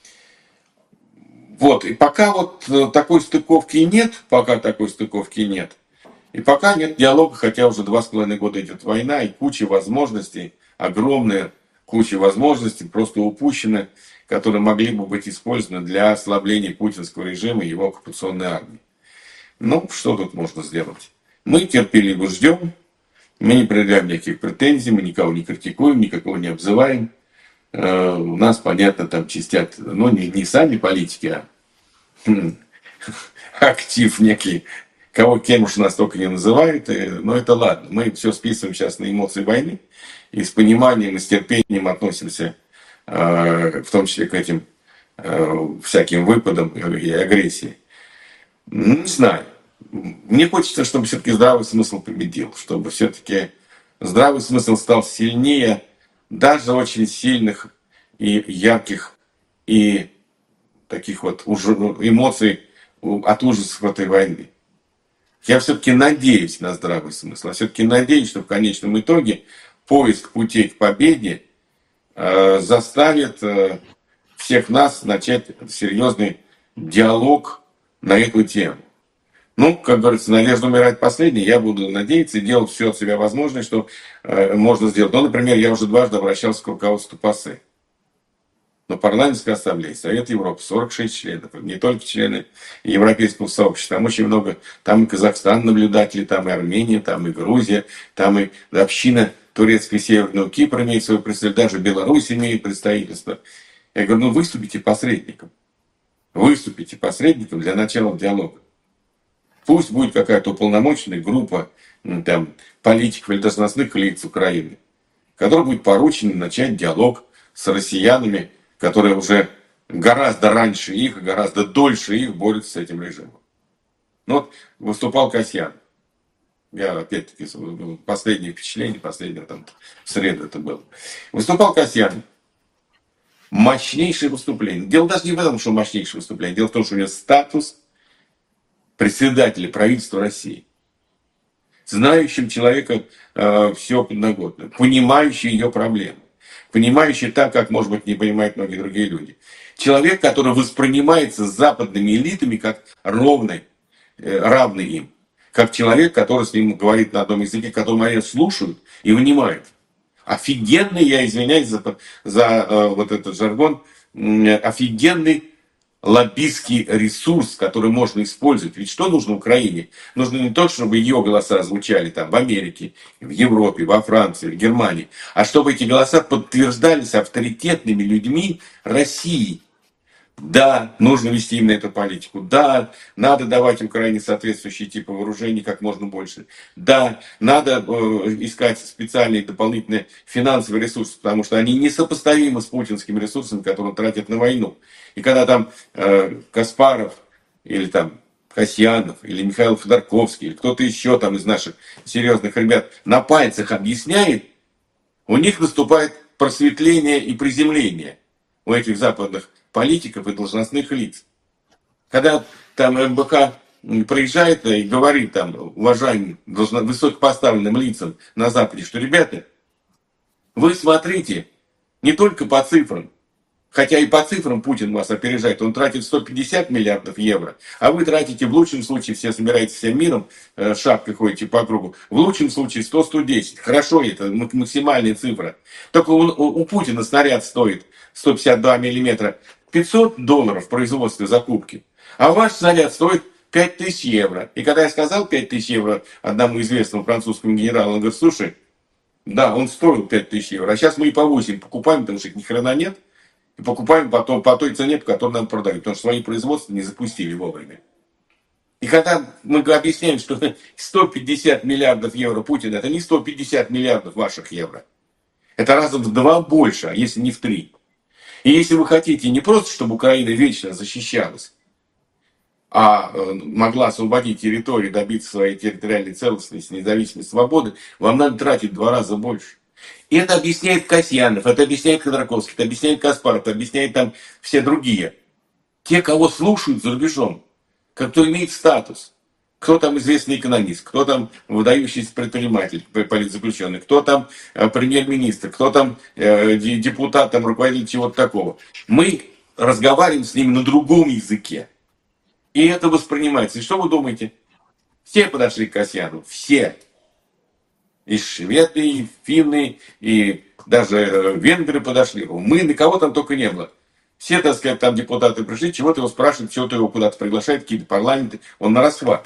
Вот, и пока вот такой стыковки нет, и пока нет диалога, хотя уже 2,5 года идет война, и куча возможностей, огромная куча возможностей просто упущены, которые могли бы быть использованы для ослабления путинского режима и его оккупационной армии. Ну, что тут можно сделать? Мы терпеливо ждем, мы не предъявляем никаких претензий, мы никого не критикуем, никакого не обзываем. У нас, понятно, там чистят, ну, не сами политики, а актив некий, кем уж нас только не называют, но это ладно. Мы все списываем сейчас на эмоции войны и с пониманием и с терпением относимся, в том числе к этим всяким выпадам и агрессии. Не знаю. Мне хочется, чтобы все-таки здравый смысл победил, чтобы все-таки здравый смысл стал сильнее даже очень сильных и ярких и таких вот эмоций от ужасов этой войны. Я все-таки надеюсь на здравый смысл. Я все-таки надеюсь, что в конечном итоге поиск путей к победе заставит всех нас начать серьезный диалог на эту тему. Ну, как говорится, надежда умирает последней. Я буду надеяться и делать все от себя возможное, что можно сделать. Ну, например, я уже дважды обращался к руководству ПАСЕ. Но парламентская ассамблея, Совет Европы, 46 членов, не только члены Европейского сообщества, там очень много, там и Казахстан наблюдатели, там и Армения, там и Грузия, там и община турецкая Северного Кипра имеет свое представительство, даже Беларусь имеет представительство. Я говорю, ну выступите посредником для начала диалога. Пусть будет какая-то уполномоченная группа там, политиков или должностных лиц Украины, которая будет поручена начать диалог с россиянами, которые уже гораздо раньше их, гораздо дольше их борются с этим режимом. Ну вот выступал Касьян. Я опять-таки последнее впечатление, последнее там в среду это было. Выступал Касьян. Мощнейшее выступление. Дело даже не в этом, что мощнейшее выступление. Дело в том, что у него статус председателя правительства России. Знающим человека все подноготно, понимающий ее проблемы, понимающий так, как, может быть, не понимают многие другие люди. Человек, который воспринимается западными элитами как равный им. Как человек, который с ним говорит на одном языке, которого они слушают и внимают. Офигенный, я извиняюсь за вот этот жаргон, офигенный лоббистский ресурс, который можно использовать. Ведь что нужно Украине? Нужно не то, чтобы ее голоса звучали там в Америке, в Европе, во Франции, в Германии, а чтобы эти голоса подтверждались авторитетными людьми России. Да, нужно вести именно эту политику. Да, надо давать Украине соответствующие типы вооружений как можно больше. Да, надо искать специальные дополнительные финансовые ресурсы, потому что они несопоставимы с путинскими ресурсами, которые он тратит на войну. И когда там Каспаров или там Касьянов или Михаил Ходорковский или кто-то еще там из наших серьезных ребят на пальцах объясняет, у них наступает просветление и приземление у этих западных политиков и должностных лиц. Когда там МБК приезжает и говорит там уважаемым высокопоставленным лицам на Западе, что, ребята, вы смотрите не только по цифрам, хотя и по цифрам Путин вас опережает, он тратит 150 миллиардов евро, а вы тратите в лучшем случае, все собираетесь всем миром, шапкой ходите по кругу, в лучшем случае 100-110. Хорошо, это максимальная цифра. Только у Путина снаряд стоит 152 миллиметра, $500 в производстве закупки, а ваш снаряд стоит 5000 евро. И когда я сказал 5000 евро одному известному французскому генералу, он говорит, слушай, да, он стоил 5000 евро, а сейчас мы и по 8 покупаем, потому что их ни хрена нет, и покупаем потом по той цене, по которой нам продают, потому что свои производства не запустили вовремя. И когда мы объясняем, что 150 миллиардов евро Путина, это не 150 миллиардов ваших евро. Это раза в 2 больше, а если не в 3. И если вы хотите не просто, чтобы Украина вечно защищалась, а могла освободить территорию, добиться своей территориальной целостности, независимости, свободы, вам надо тратить в 2 раза больше. И это объясняет Касьянов, это объясняет Ходорковский, это объясняет Каспаров, это объясняет там все другие. Те, кого слушают за рубежом, кто имеет статус. Кто там известный экономист, кто там выдающийся предприниматель, политзаключенный, кто там премьер-министр, кто там депутат, там руководитель чего-то такого. Мы разговариваем с ними на другом языке. И это воспринимается. И что вы думаете? Все подошли к Касьяну. Все. И шведы, и финны, и даже венгры подошли. Мы, на кого там только не было. Все, так сказать, там депутаты пришли, чего-то его спрашивают, чего-то его куда-то приглашают, какие-то парламенты. Он на расхват.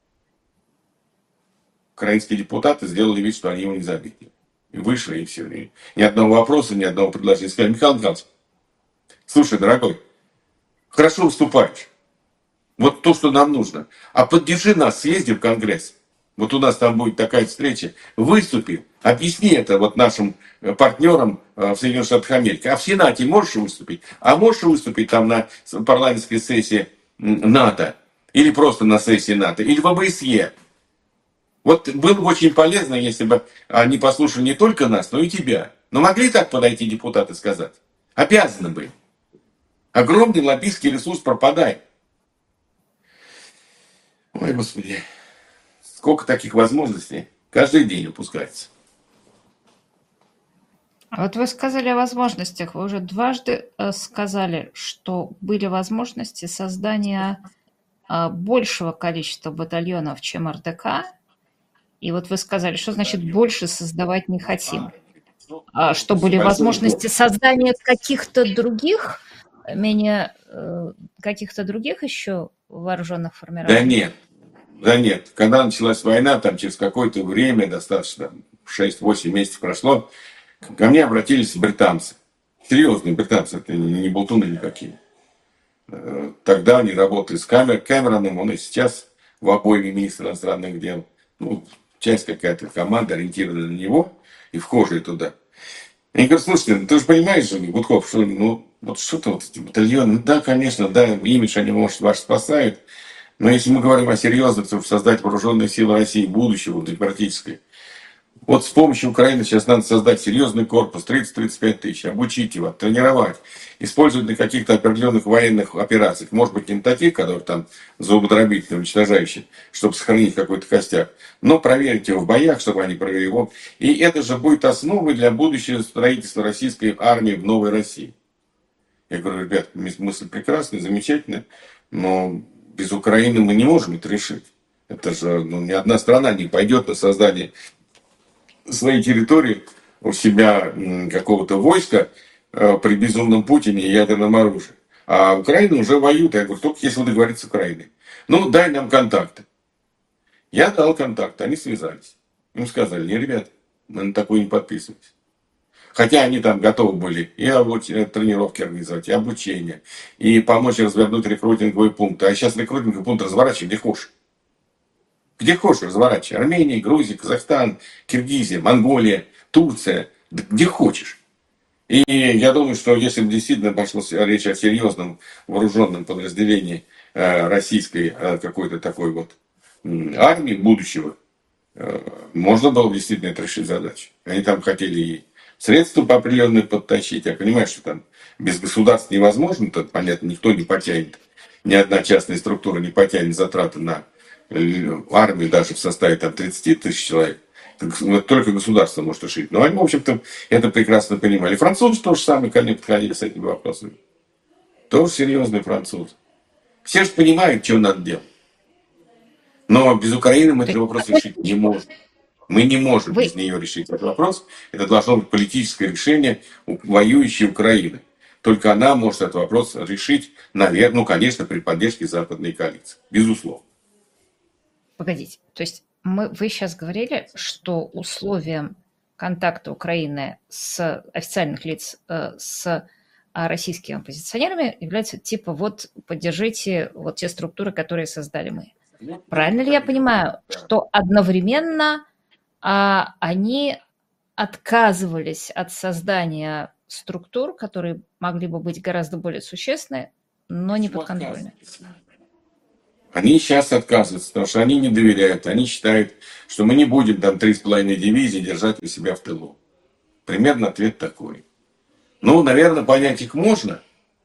Украинские депутаты сделали вид, что они его не заметили. И вышли, и все. И ни одного вопроса, ни одного предложения. Сказали: Михаил Михайлович, слушай, дорогой, хорошо выступаешь. Вот то, что нам нужно. А поддержи нас, съезди в Конгресс. Вот у нас там будет такая встреча. Выступи, объясни это вот нашим партнерам в Соединенных Штатах Америки. А в Сенате можешь выступить? А можешь выступить там на парламентской сессии НАТО? Или просто на сессии НАТО? Или в ОБСЕ? Вот было бы очень полезно, если бы они послушали не только нас, но и тебя. Но могли так подойти депутаты сказать? Обязаны были. Огромный лоббистский ресурс пропадает. Ой, Господи, сколько таких возможностей каждый день упускается. Вот вы сказали о возможностях. Вы уже дважды сказали, что были возможности создания большего количества батальонов, чем РДК. И вот вы сказали, что значит больше создавать не хотим. Что были возможности создания каких-то других, каких-то других еще вооруженных формирований? Да нет. Когда началась война, там через какое-то время, достаточно 6-8 месяцев прошло, ко мне обратились британцы. Серьезные британцы, это не болтуны никакие. Тогда они работали с Кэмероном, он и сейчас в обойме министра иностранных дел. Ну, часть какая-то команда ориентирована на него и вхожие туда. Они говорят: слушайте, ну ты же понимаешь, Гудков, что вот что-то вот эти батальоны, да, конечно, да, имидж они, может, ваш спасают, но если мы говорим о серьезных, чтобы создать вооруженные силы России будущего, демократической, вот с помощью Украины сейчас надо создать серьезный корпус, 30-35 тысяч, обучить его, тренировать, использовать на каких-то определенных военных операциях. Может быть, не на таких, которые там зубодробительные, уничтожающие, чтобы сохранить какой-то костяк, но проверить его в боях, чтобы они провели его. И это же будет основой для будущего строительства российской армии в новой России. Я говорю: ребят, мысль прекрасная, замечательная, но без Украины мы не можем это решить. Это же ни одна страна не пойдет на создание своей территории у себя какого-то войска при безумном Путине и ядерном оружии. А Украина уже воюет. Я говорю: только если вы договоритесь с Украиной. Ну, дай нам контакты. Я дал контакты, они связались. Им сказали: не, ребят, мы на такое не подписываемся. Хотя они там готовы были и тренировки организовать, и обучение, и помочь развернуть рекрутинговые пункты. А сейчас рекрутинговый пункт разворачивай где хочешь. Где хочешь разворачивай. Армения, Грузия, Казахстан, Киргизия, Монголия, Турция. Где хочешь. И я думаю, что если бы действительно пошла речь о серьезном вооруженном подразделении российской какой-то такой вот армии будущего, можно было действительно это решить задачу. Они там хотели и средства по определенные подтащить. Я понимаю, что там без государства невозможно, тут, понятно, никто не потянет, ни одна частная структура не потянет затраты на армию даже в составе там 30 тысяч человек. Только государство может решить. Но они, в общем-то, это прекрасно понимали. Французы тоже самое ко мне подходили с этими вопросами. Тоже серьезные французы. Все же понимают, что надо делать. Но без Украины мы этот вопрос решить не можем. Мы не можем без нее решить этот вопрос. Это должно быть политическое решение воюющей Украины. Только она может этот вопрос решить, наверное, ну, конечно, при поддержке западной коалиции. Безусловно. Погодите, то есть вы сейчас говорили, что условием контакта Украины с официальных лиц с российскими оппозиционерами является типа вот поддержите вот те структуры, которые создали мы. Правильно ли я понимаю, что одновременно они отказывались от создания структур, которые могли бы быть гораздо более существенны, но не подконтрольны. Они сейчас отказываются, потому что они не доверяют. Они считают, что мы не будем там 3,5 дивизии держать у себя в тылу. Примерно ответ такой. Ну, наверное, понять их можно,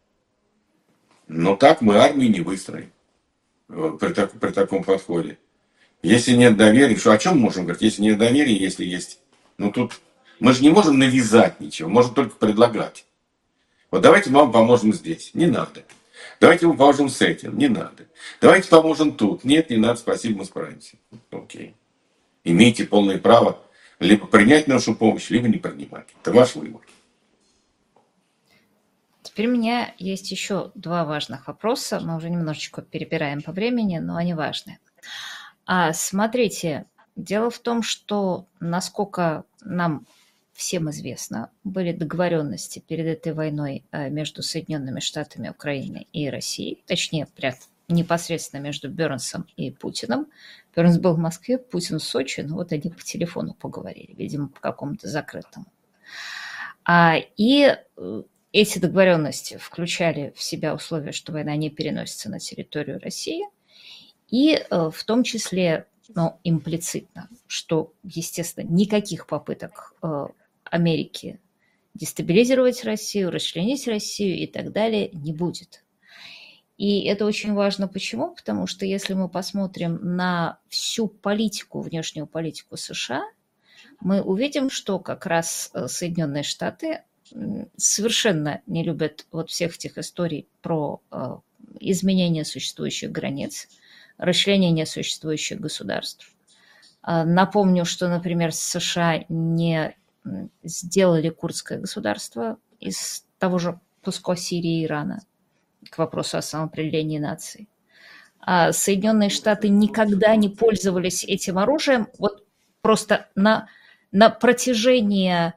но так мы армию не выстроим при таком подходе. Если нет доверия, что о чем можем говорить? Если нет доверия, если есть... Ну, тут мы же не можем навязать ничего, можем только предлагать. Вот давайте мы вам поможем здесь. Не надо. Давайте мы поможем с этим. Не надо. Давайте поможем тут. Нет, не надо, спасибо, мы справимся. Окей. Имеете полное право либо принять нашу помощь, либо не принимать. Это ваш выбор. Теперь у меня есть еще два важных вопроса. Мы уже немножечко перебираем по времени, но они важны. Смотрите, дело в том, что, насколько нам всем известно, были договоренности перед этой войной между Соединенными Штатами Украины и Россией, точнее, непосредственно между Бернсом и Путиным. Бернс был в Москве, Путин в Сочи, ну вот они по телефону поговорили, видимо, по какому-то закрытому. И эти договоренности включали в себя условия, что война не переносится на территорию России, и в том числе, имплицитно, что, естественно, никаких попыток Америки дестабилизировать Россию, расчленить Россию и так далее не будет. И это очень важно. Почему? Потому что если мы посмотрим на всю политику, внешнюю политику США, мы увидим, что как раз Соединенные Штаты совершенно не любят вот всех этих историй про изменение существующих границ, расчленение существующих государств. Напомню, что, например, США не сделали курдское государство из того же куска Сирии и Ирана, к вопросу о самоопределении наций. Соединенные Штаты никогда не пользовались этим оружием. Вот просто на протяжении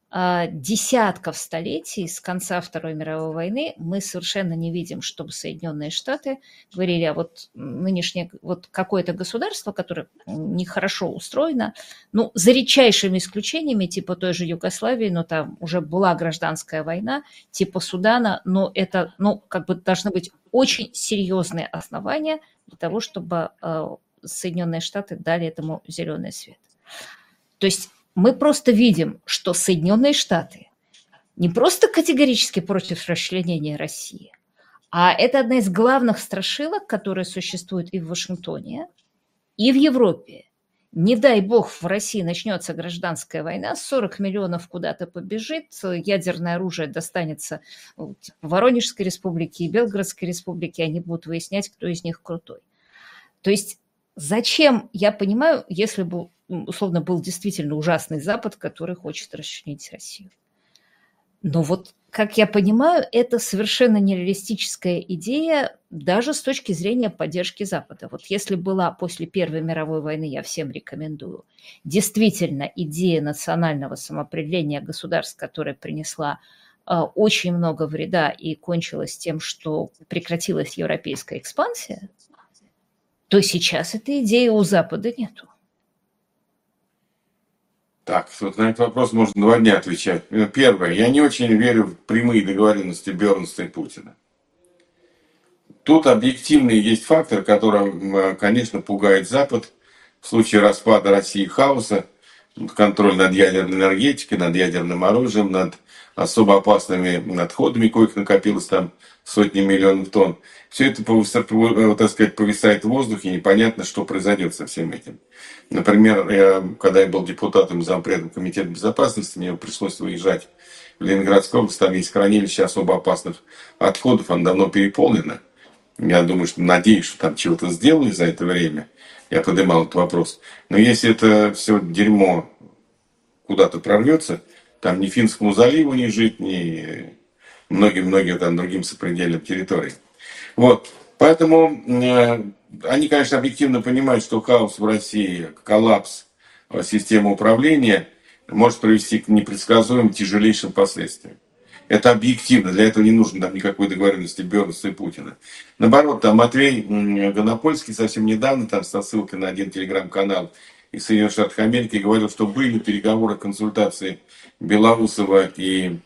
десятков столетий с конца Второй мировой войны мы совершенно не видим, чтобы Соединенные Штаты говорили, а вот нынешнее вот какое-то государство, которое нехорошо устроено, за редчайшими исключениями, типа той же Югославии, но там уже была гражданская война, типа Судана, но это, должны быть очень серьезные основания для того, чтобы Соединенные Штаты дали этому зеленый свет. То есть мы просто видим, что Соединенные Штаты не просто категорически против расчленения России, а это одна из главных страшилок, которые существуют и в Вашингтоне, и в Европе. Не дай бог в России начнется гражданская война, 40 миллионов куда-то побежит, ядерное оружие достанется Воронежской республике и Белгородской республике, они будут выяснять, кто из них крутой. То есть зачем, я понимаю, если бы условно был действительно ужасный Запад, который хочет расчленить Россию. Но вот, как я понимаю, это совершенно нереалистическая идея даже с точки зрения поддержки Запада. Вот если была после Первой мировой войны, я всем рекомендую, действительно идея национального самоопределения государств, которая принесла очень много вреда и кончилась тем, что прекратилась европейская экспансия, то сейчас этой идеи у Запада нету. Так, вот на этот вопрос можно 2 дня отвечать. Первое. Я не очень верю в прямые договоренности Бернса и Путина. Тут объективный есть фактор, который, конечно, пугает Запад. В случае распада России хаоса, контроль над ядерной энергетикой, над ядерным оружием, над особо опасными отходами, коих накопилось там сотни миллионов тонн. Все это, так сказать, повисает в воздухе, и непонятно, что произойдет со всем этим. Например, когда я был депутатом и зампредом Комитета безопасности, мне пришлось выезжать в Ленинградскую область, там есть хранилище особо опасных отходов, оно давно переполнено. Я думаю, надеюсь, что там чего-то сделали за это время. Я поднимал этот вопрос. Но если это все дерьмо куда-то прорвется, там ни Финскому заливу не жить, ни многим-многим там другим сопредельным территориям. Вот. Поэтому они, конечно, объективно понимают, что хаос в России, коллапс системы управления может привести к непредсказуемым тяжелейшим последствиям. Это объективно, для этого не нужно там никакой договоренности Бернса и Путина. Наоборот, там Матвей Гонопольский совсем недавно, там со ссылкой на один телеграм-канал из Соединенных Штатов Америки, говорил, что были переговоры, консультации Белоусова и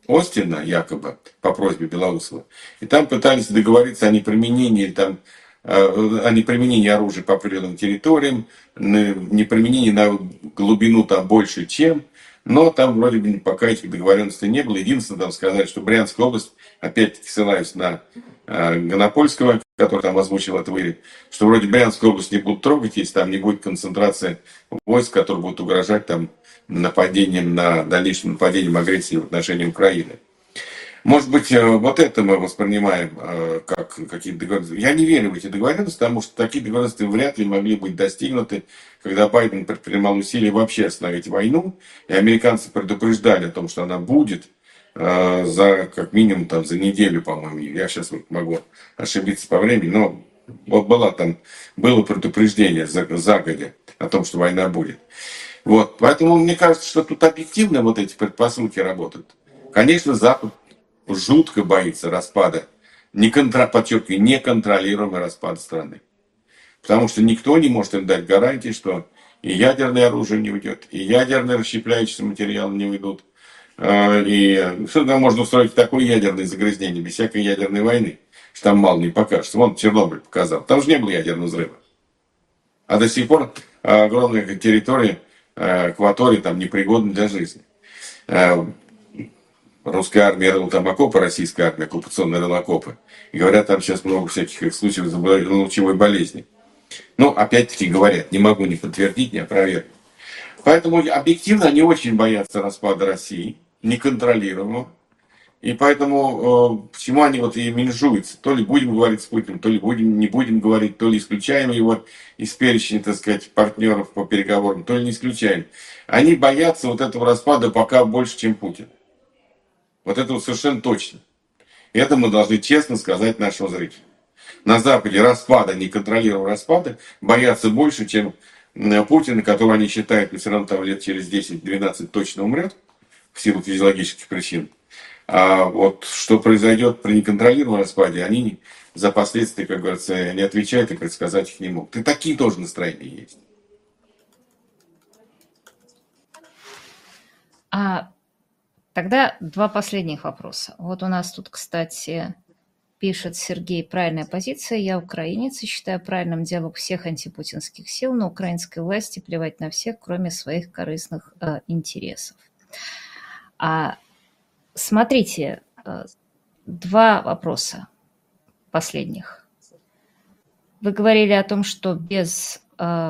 Остина, якобы, по просьбе Белоусова. И там пытались договориться о неприменении, о неприменении оружия по определенным территориям, неприменении на глубину там больше, чем. Но там вроде бы пока этих договоренностей не было. Единственное, там сказали, что Брянская область, опять-таки ссылаюсь на Гонопольского, который там озвучил это в эфире, что вроде Брянскую область не будут трогать, если там не будет концентрации войск, которые будут угрожать там нападением, на дальнейшем нападением, агрессии в отношении Украины. Может быть, вот это мы воспринимаем как какие-то договоренности. Я не верю в эти договоренности, потому что такие договоренности вряд ли могли быть достигнуты, когда Байден предпринимал усилия вообще остановить войну, и американцы предупреждали о том, что она будет за как минимум там, за неделю, по-моему. Я сейчас вот могу ошибиться по времени, но вот было предупреждение загодя о том, что война будет. Вот, поэтому мне кажется, что тут объективно вот эти предпосылки работают. Конечно, Запад жутко боится распада, подчеркиваю, неконтролируемого распада страны. Потому что никто не может им дать гарантии, что и ядерное оружие не уйдет, и ядерные расщепляющиеся материалы не уйдут. И что там можно устроить такое ядерное загрязнение без всякой ядерной войны, что там мало не покажется. Вон Чернобыль показал. Там же не было ядерного взрыва. А до сих пор огромные территории, акватории там непригодны для жизни. Русская армия рыла там окопы, российская армия, оккупационные рыла окопы. И говорят, там сейчас много всяких случаев лучевой болезни. Ну, опять-таки говорят, не могу ни подтвердить, ни опровергнуть. Поэтому объективно они очень боятся распада России, неконтролируемого. И поэтому почему они вот и меньшуются? То ли будем говорить с Путиным, то ли не будем говорить, то ли исключаем его из перечня, так сказать, партнеров по переговорам, то ли не исключаем. Они боятся вот этого распада пока больше, чем Путин. Вот это вот совершенно точно. И это мы должны честно сказать нашим зрителям. На Западе неконтролируемого распада боятся больше, чем Путина, которого они считают, но все равно там лет через 10-12 точно умрет в силу физиологических причин. А вот что произойдет при неконтролируемом распаде, они за последствия, как говорится, не отвечают и предсказать их не могут. И такие тоже настроения есть. Тогда два последних вопроса. Вот у нас тут, кстати, пишет Сергей: правильная позиция. Я украинец и считаю правильным диалог всех антипутинских сил, но украинской власти плевать на всех, кроме своих корыстных интересов. Смотрите, два вопроса последних. Вы говорили о том, что без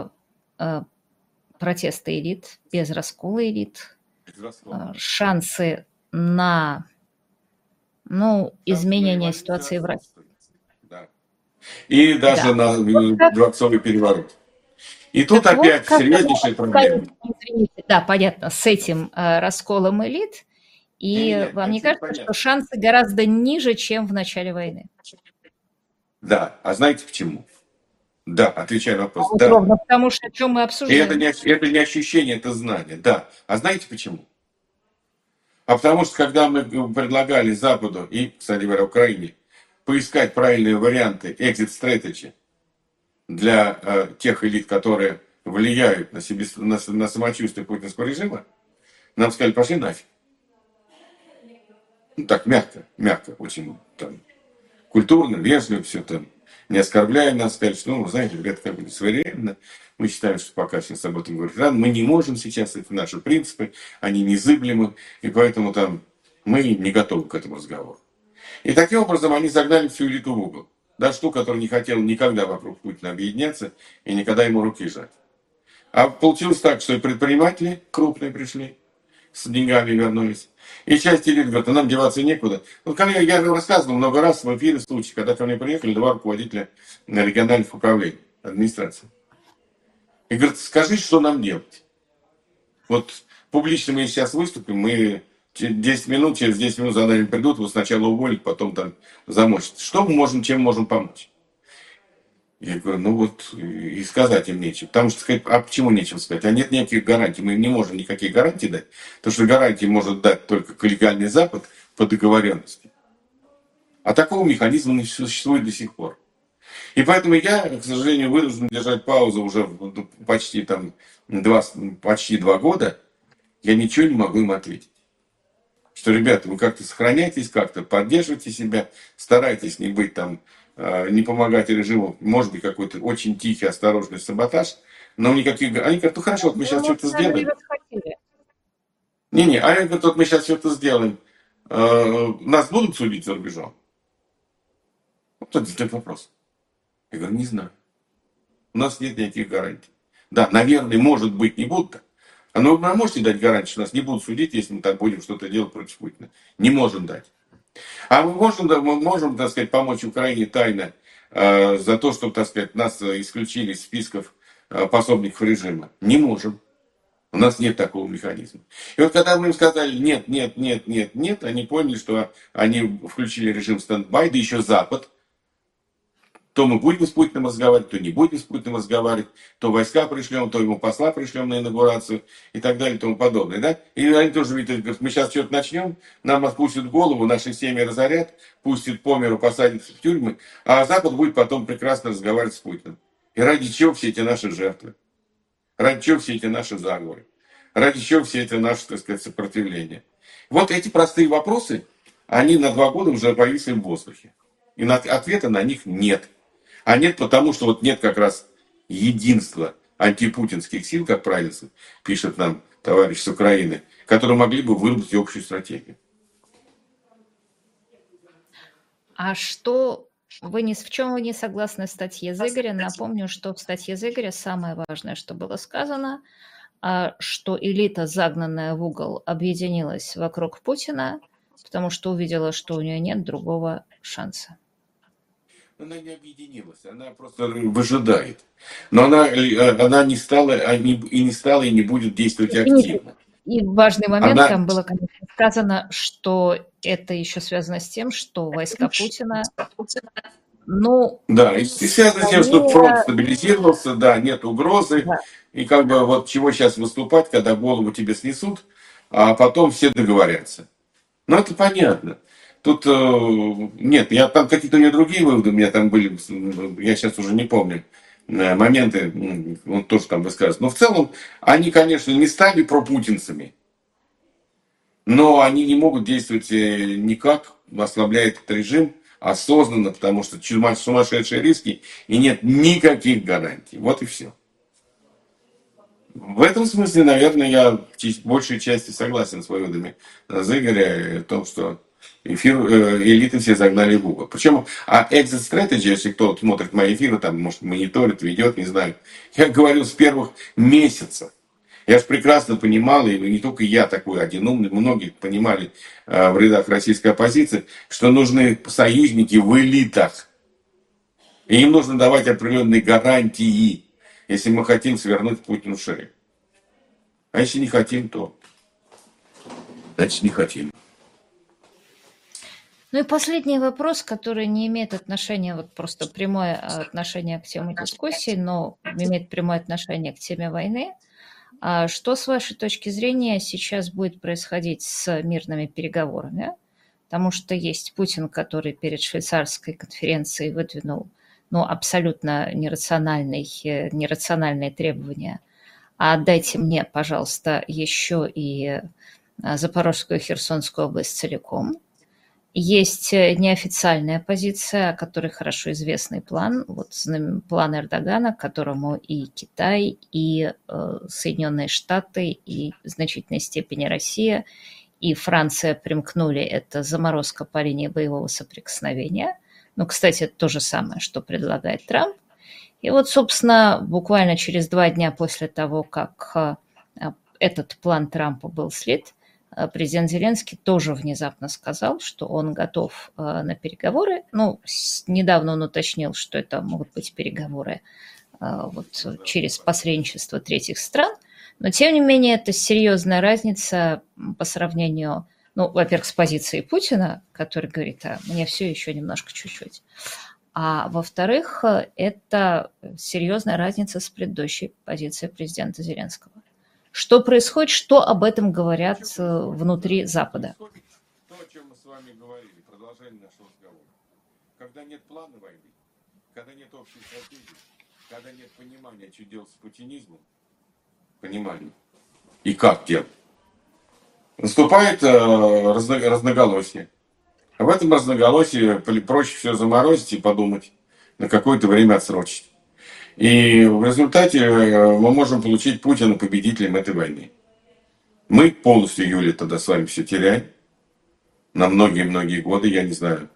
протеста элит, без раскола элит, шансы на изменение ситуации в России. Да. И даже на дворцовый переворот. И тут так опять серьезнейшая проблема. Да, понятно, с этим расколом элит. И вам не кажется, что шансы гораздо ниже, чем в начале войны? Да, а знаете почему? Да, отвечаю на вопрос. Да. Ровно потому, что о чем мы обсуждаем. И это не ощущение, это знание. Да. А знаете почему? А потому что, когда мы предлагали Западу и, кстати говоря, Украине поискать правильные варианты exit strategy для тех элит, которые влияют на самочувствие путинского режима, нам сказали: пошли нафиг. Ну так, мягко, очень там, культурно, вежливо, все там, не оскорбляя нас, сказали, что, знаете, это как бы своевременно. Мы считаем, что пока сейчас об этом говорить рано, мы не можем сейчас, это наши принципы, они незыблемы, и поэтому там мы не готовы к этому разговору. И таким образом они загнали всю элиту в угол. Даже ту, которая не хотела никогда вокруг Путина объединяться и никогда ему руки жать. А получилось так, что и предприниматели крупные пришли, с деньгами вернулись. И часть элит говорит: а нам деваться некуда. Вот я рассказывал много раз в эфире случаи, когда ко мне приехали два руководителя региональных управлений, администрации. И говорят: скажите, что нам делать. Вот публично мы сейчас выступим, мы через 10 минут за нами придут, вы сначала уволят, потом там замочат. Что мы можем, чем можем помочь? Я говорю, и сказать им нечего. Потому что сказать, а почему нечего сказать? А нет никаких гарантий. Мы не можем никаких гарантий дать. Потому что гарантии может дать только коллегиальный Запад по договоренности. А такого механизма не существует до сих пор. И поэтому я, к сожалению, вынужден держать паузу уже почти 2 года. Я ничего не могу им ответить. Что, ребята, вы как-то сохраняйтесь, как-то поддерживайте себя, старайтесь не быть там, не помогать режиму, может быть, какой-то очень тихий, осторожный саботаж, но никаких... Они говорят, ну хорошо, вот мы сейчас что-то сделаем. Не-не, они говорят, вот мы сейчас что-то сделаем. Нас будут судить за рубежом? Вот это задает вопрос. Я говорю, не знаю. У нас нет никаких гарантий. Да, наверное, может быть, не будут. Но вы можете дать гарантию, что нас не будут судить, если мы так будем что-то делать против Путина? Не можем дать. А мы можем, так сказать, помочь Украине тайно за то, чтобы, так сказать, нас исключили из списков пособников режима? Не можем. У нас нет такого механизма. И вот когда мы им сказали нет, нет, нет, нет, нет, они поняли, что они включили режим стендбай, да еще Запад. То мы будем с Путиным разговаривать, то не будем с Путиным разговаривать, то войска пришлем, то ему посла пришлем на инаугурацию и так далее и тому подобное. Да? И они тоже видят, говорят, мы сейчас что-то начнем, нам отпустят голову, наши семьи разорят, пустят по миру, посадят в тюрьмы, а Запад будет потом прекрасно разговаривать с Путиным. И ради чего все эти наши жертвы? Ради чего все эти наши заговоры? Ради чего все эти наши, так сказать, сопротивления? Вот эти простые вопросы, они на 2 года уже повисли в воздухе. И ответа на них нет. А нет потому, что вот нет как раз единства антипутинских сил, как правильно пишет нам товарищ с Украины, которые могли бы выработать общую стратегию. А что в чем вы не согласны с статьей Зыгоря? Напомню, что в статье Зыгоря самое важное, что было сказано, что элита, загнанная в угол, объединилась вокруг Путина, потому что увидела, что у нее нет другого шанса. Она не объединилась, она просто выжидает. Но она не стала, и не стала, и не будет действовать Извините, активно. и важный момент, Она, там было, конечно, сказано, что это еще связано с тем, что войска Путина, ну, да, и связано с тем, что фронт скорее, стабилизировался, да, нет угрозы, да. и как бы вот чего сейчас выступать, когда голову тебе снесут, а потом все договорятся. Ну, это понятно. Тут нет, я там какие-то у меня другие выводы, у меня там были, я сейчас уже не помню, моменты, он тоже там высказывается. Но в целом, они, конечно, не стали пропутинцами, но они не могут действовать никак, ослабляет этот режим осознанно, потому что сумасшедшие риски и нет никаких гарантий. Вот и все. В этом смысле, наверное, я в большей части согласен с выводами Зыгоря о том, что элиты все загнали в угол. Причем, exit strategy, если кто смотрит мои эфиры, там, может, мониторит, ведет, не знаю, я говорю с первых месяцев. Я же прекрасно понимал, и не только я такой один умный, многие понимали в рядах российской оппозиции, что нужны союзники в элитах. И им нужно давать определенные гарантии, если мы хотим свернуть Путину шею. А если не хотим, то значит не хотим. Ну и последний вопрос, который не имеет отношения, вот просто прямое отношение к теме дискуссии, но имеет прямое отношение к теме войны. Что, с вашей точки зрения, сейчас будет происходить с мирными переговорами? Потому что есть Путин, который перед швейцарской конференцией выдвинул абсолютно нерациональные требования. А отдайте мне, пожалуйста, еще и Запорожскую и Херсонскую область целиком. Есть неофициальная позиция, о которой хорошо известный план, вот план Эрдогана, к которому и Китай, и Соединенные Штаты, и в значительной степени Россия, и Франция примкнули. Это заморозка по линии боевого соприкосновения. Ну, кстати, это то же самое, что предлагает Трамп. И вот, собственно, буквально через 2 дня после того, как этот план Трампа был слит, президент Зеленский тоже внезапно сказал, что он готов на переговоры. Ну, недавно он уточнил, что это могут быть переговоры вот через посредничество третьих стран. Но, тем не менее, это серьезная разница по сравнению, ну, во-первых, с позицией Путина, который говорит, мне все еще немножко чуть-чуть. А во-вторых, это серьезная разница с предыдущей позицией президента Зеленского. Что происходит, что об этом говорят внутри Запада? То, о чем мы с вами говорили, продолжение нашего разговора. Когда нет плана войны, когда нет общей стратегии, когда нет понимания, что делать с путинизмом, понимания, и как делать, наступает разноголосие. А в этом разноголосии проще все заморозить и подумать, на какое-то время отсрочить. И в результате мы можем получить Путина победителем этой войны. Мы полностью, Юля, тогда с вами все теряем на многие-многие годы, я не знаю.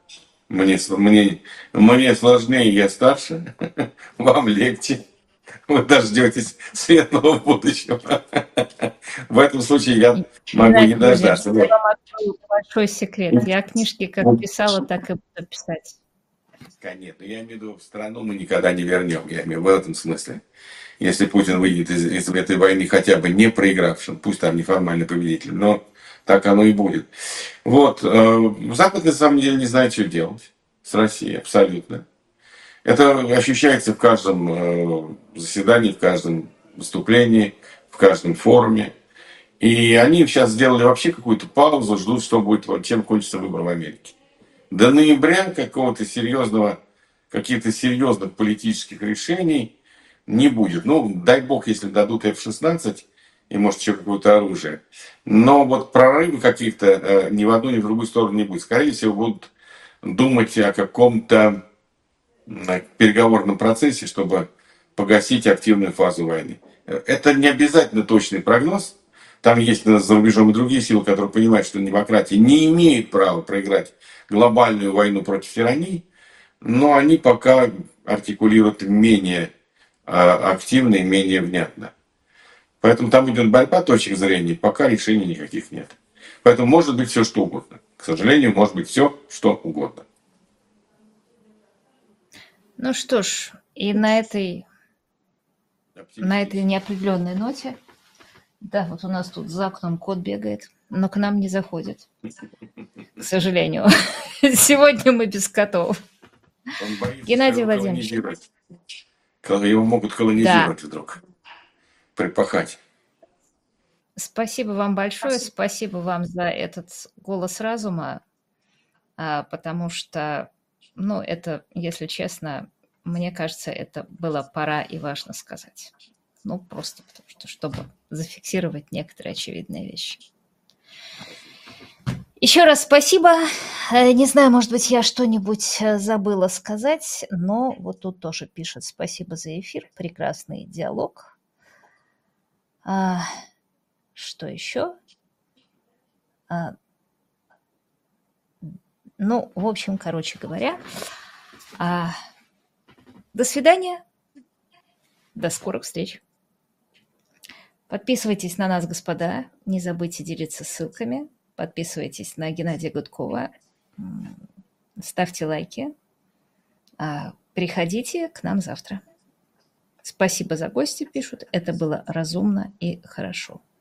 Мне сложнее, я старше, вам легче. Вы дождетесь светлого будущего. В этом случае я могу не Геннадий Владимирович, дождаться. я Вот. вам открою большой секрет. Я книжки как писала, так и буду писать. Конечно, я имею в виду, страну мы никогда не вернем, я имею в этом смысле. Если Путин выйдет из этой войны хотя бы не проигравшим, пусть там неформальный победитель, но так оно и будет. Вот. Запад на самом деле не знает, что делать с Россией, абсолютно. Это ощущается в каждом заседании, в каждом выступлении, в каждом форуме. И они сейчас сделали вообще какую-то паузу, ждут, что будет, чем кончится выбор в Америке. До ноября каких-то серьезных политических решений не будет. Ну, дай бог, если дадут F-16 и, может, еще какое-то оружие. Но вот прорывы каких-то ни в одну, ни в другую сторону не будет. Скорее всего, будут думать о каком-то переговорном процессе, чтобы погасить активную фазу войны. Это не обязательно точный прогноз. Там есть за рубежом и другие силы, которые понимают, что демократия не имеет права проиграть глобальную войну против тирании, но они пока артикулируют менее активно и менее внятно. Поэтому там идет борьба точек зрения, пока решений никаких нет. Поэтому может быть все, что угодно. К сожалению, может быть все, что угодно. Ну что ж, и на этой неопределенной ноте, да, вот у нас тут за окном кот бегает, но к нам не заходит, к сожалению. Сегодня мы без котов. Он боится, Геннадий что Владимирович. Его могут колонизировать Да. вдруг, припахать. Спасибо вам большое, спасибо вам за этот голос разума, потому что, ну, это, если честно, мне кажется, это было пора и важно сказать. Ну, просто потому что, чтобы зафиксировать некоторые очевидные вещи. Еще раз спасибо. Не знаю, может быть, я что-нибудь забыла сказать, но вот тут тоже пишет: спасибо за эфир, прекрасный диалог. Что еще? Ну, в общем, короче говоря, до свидания, до скорых встреч. Подписывайтесь на нас, господа, не забудьте делиться ссылками, подписывайтесь на Геннадия Гудкова, ставьте лайки, приходите к нам завтра. Спасибо за гости, пишут, это было разумно и хорошо.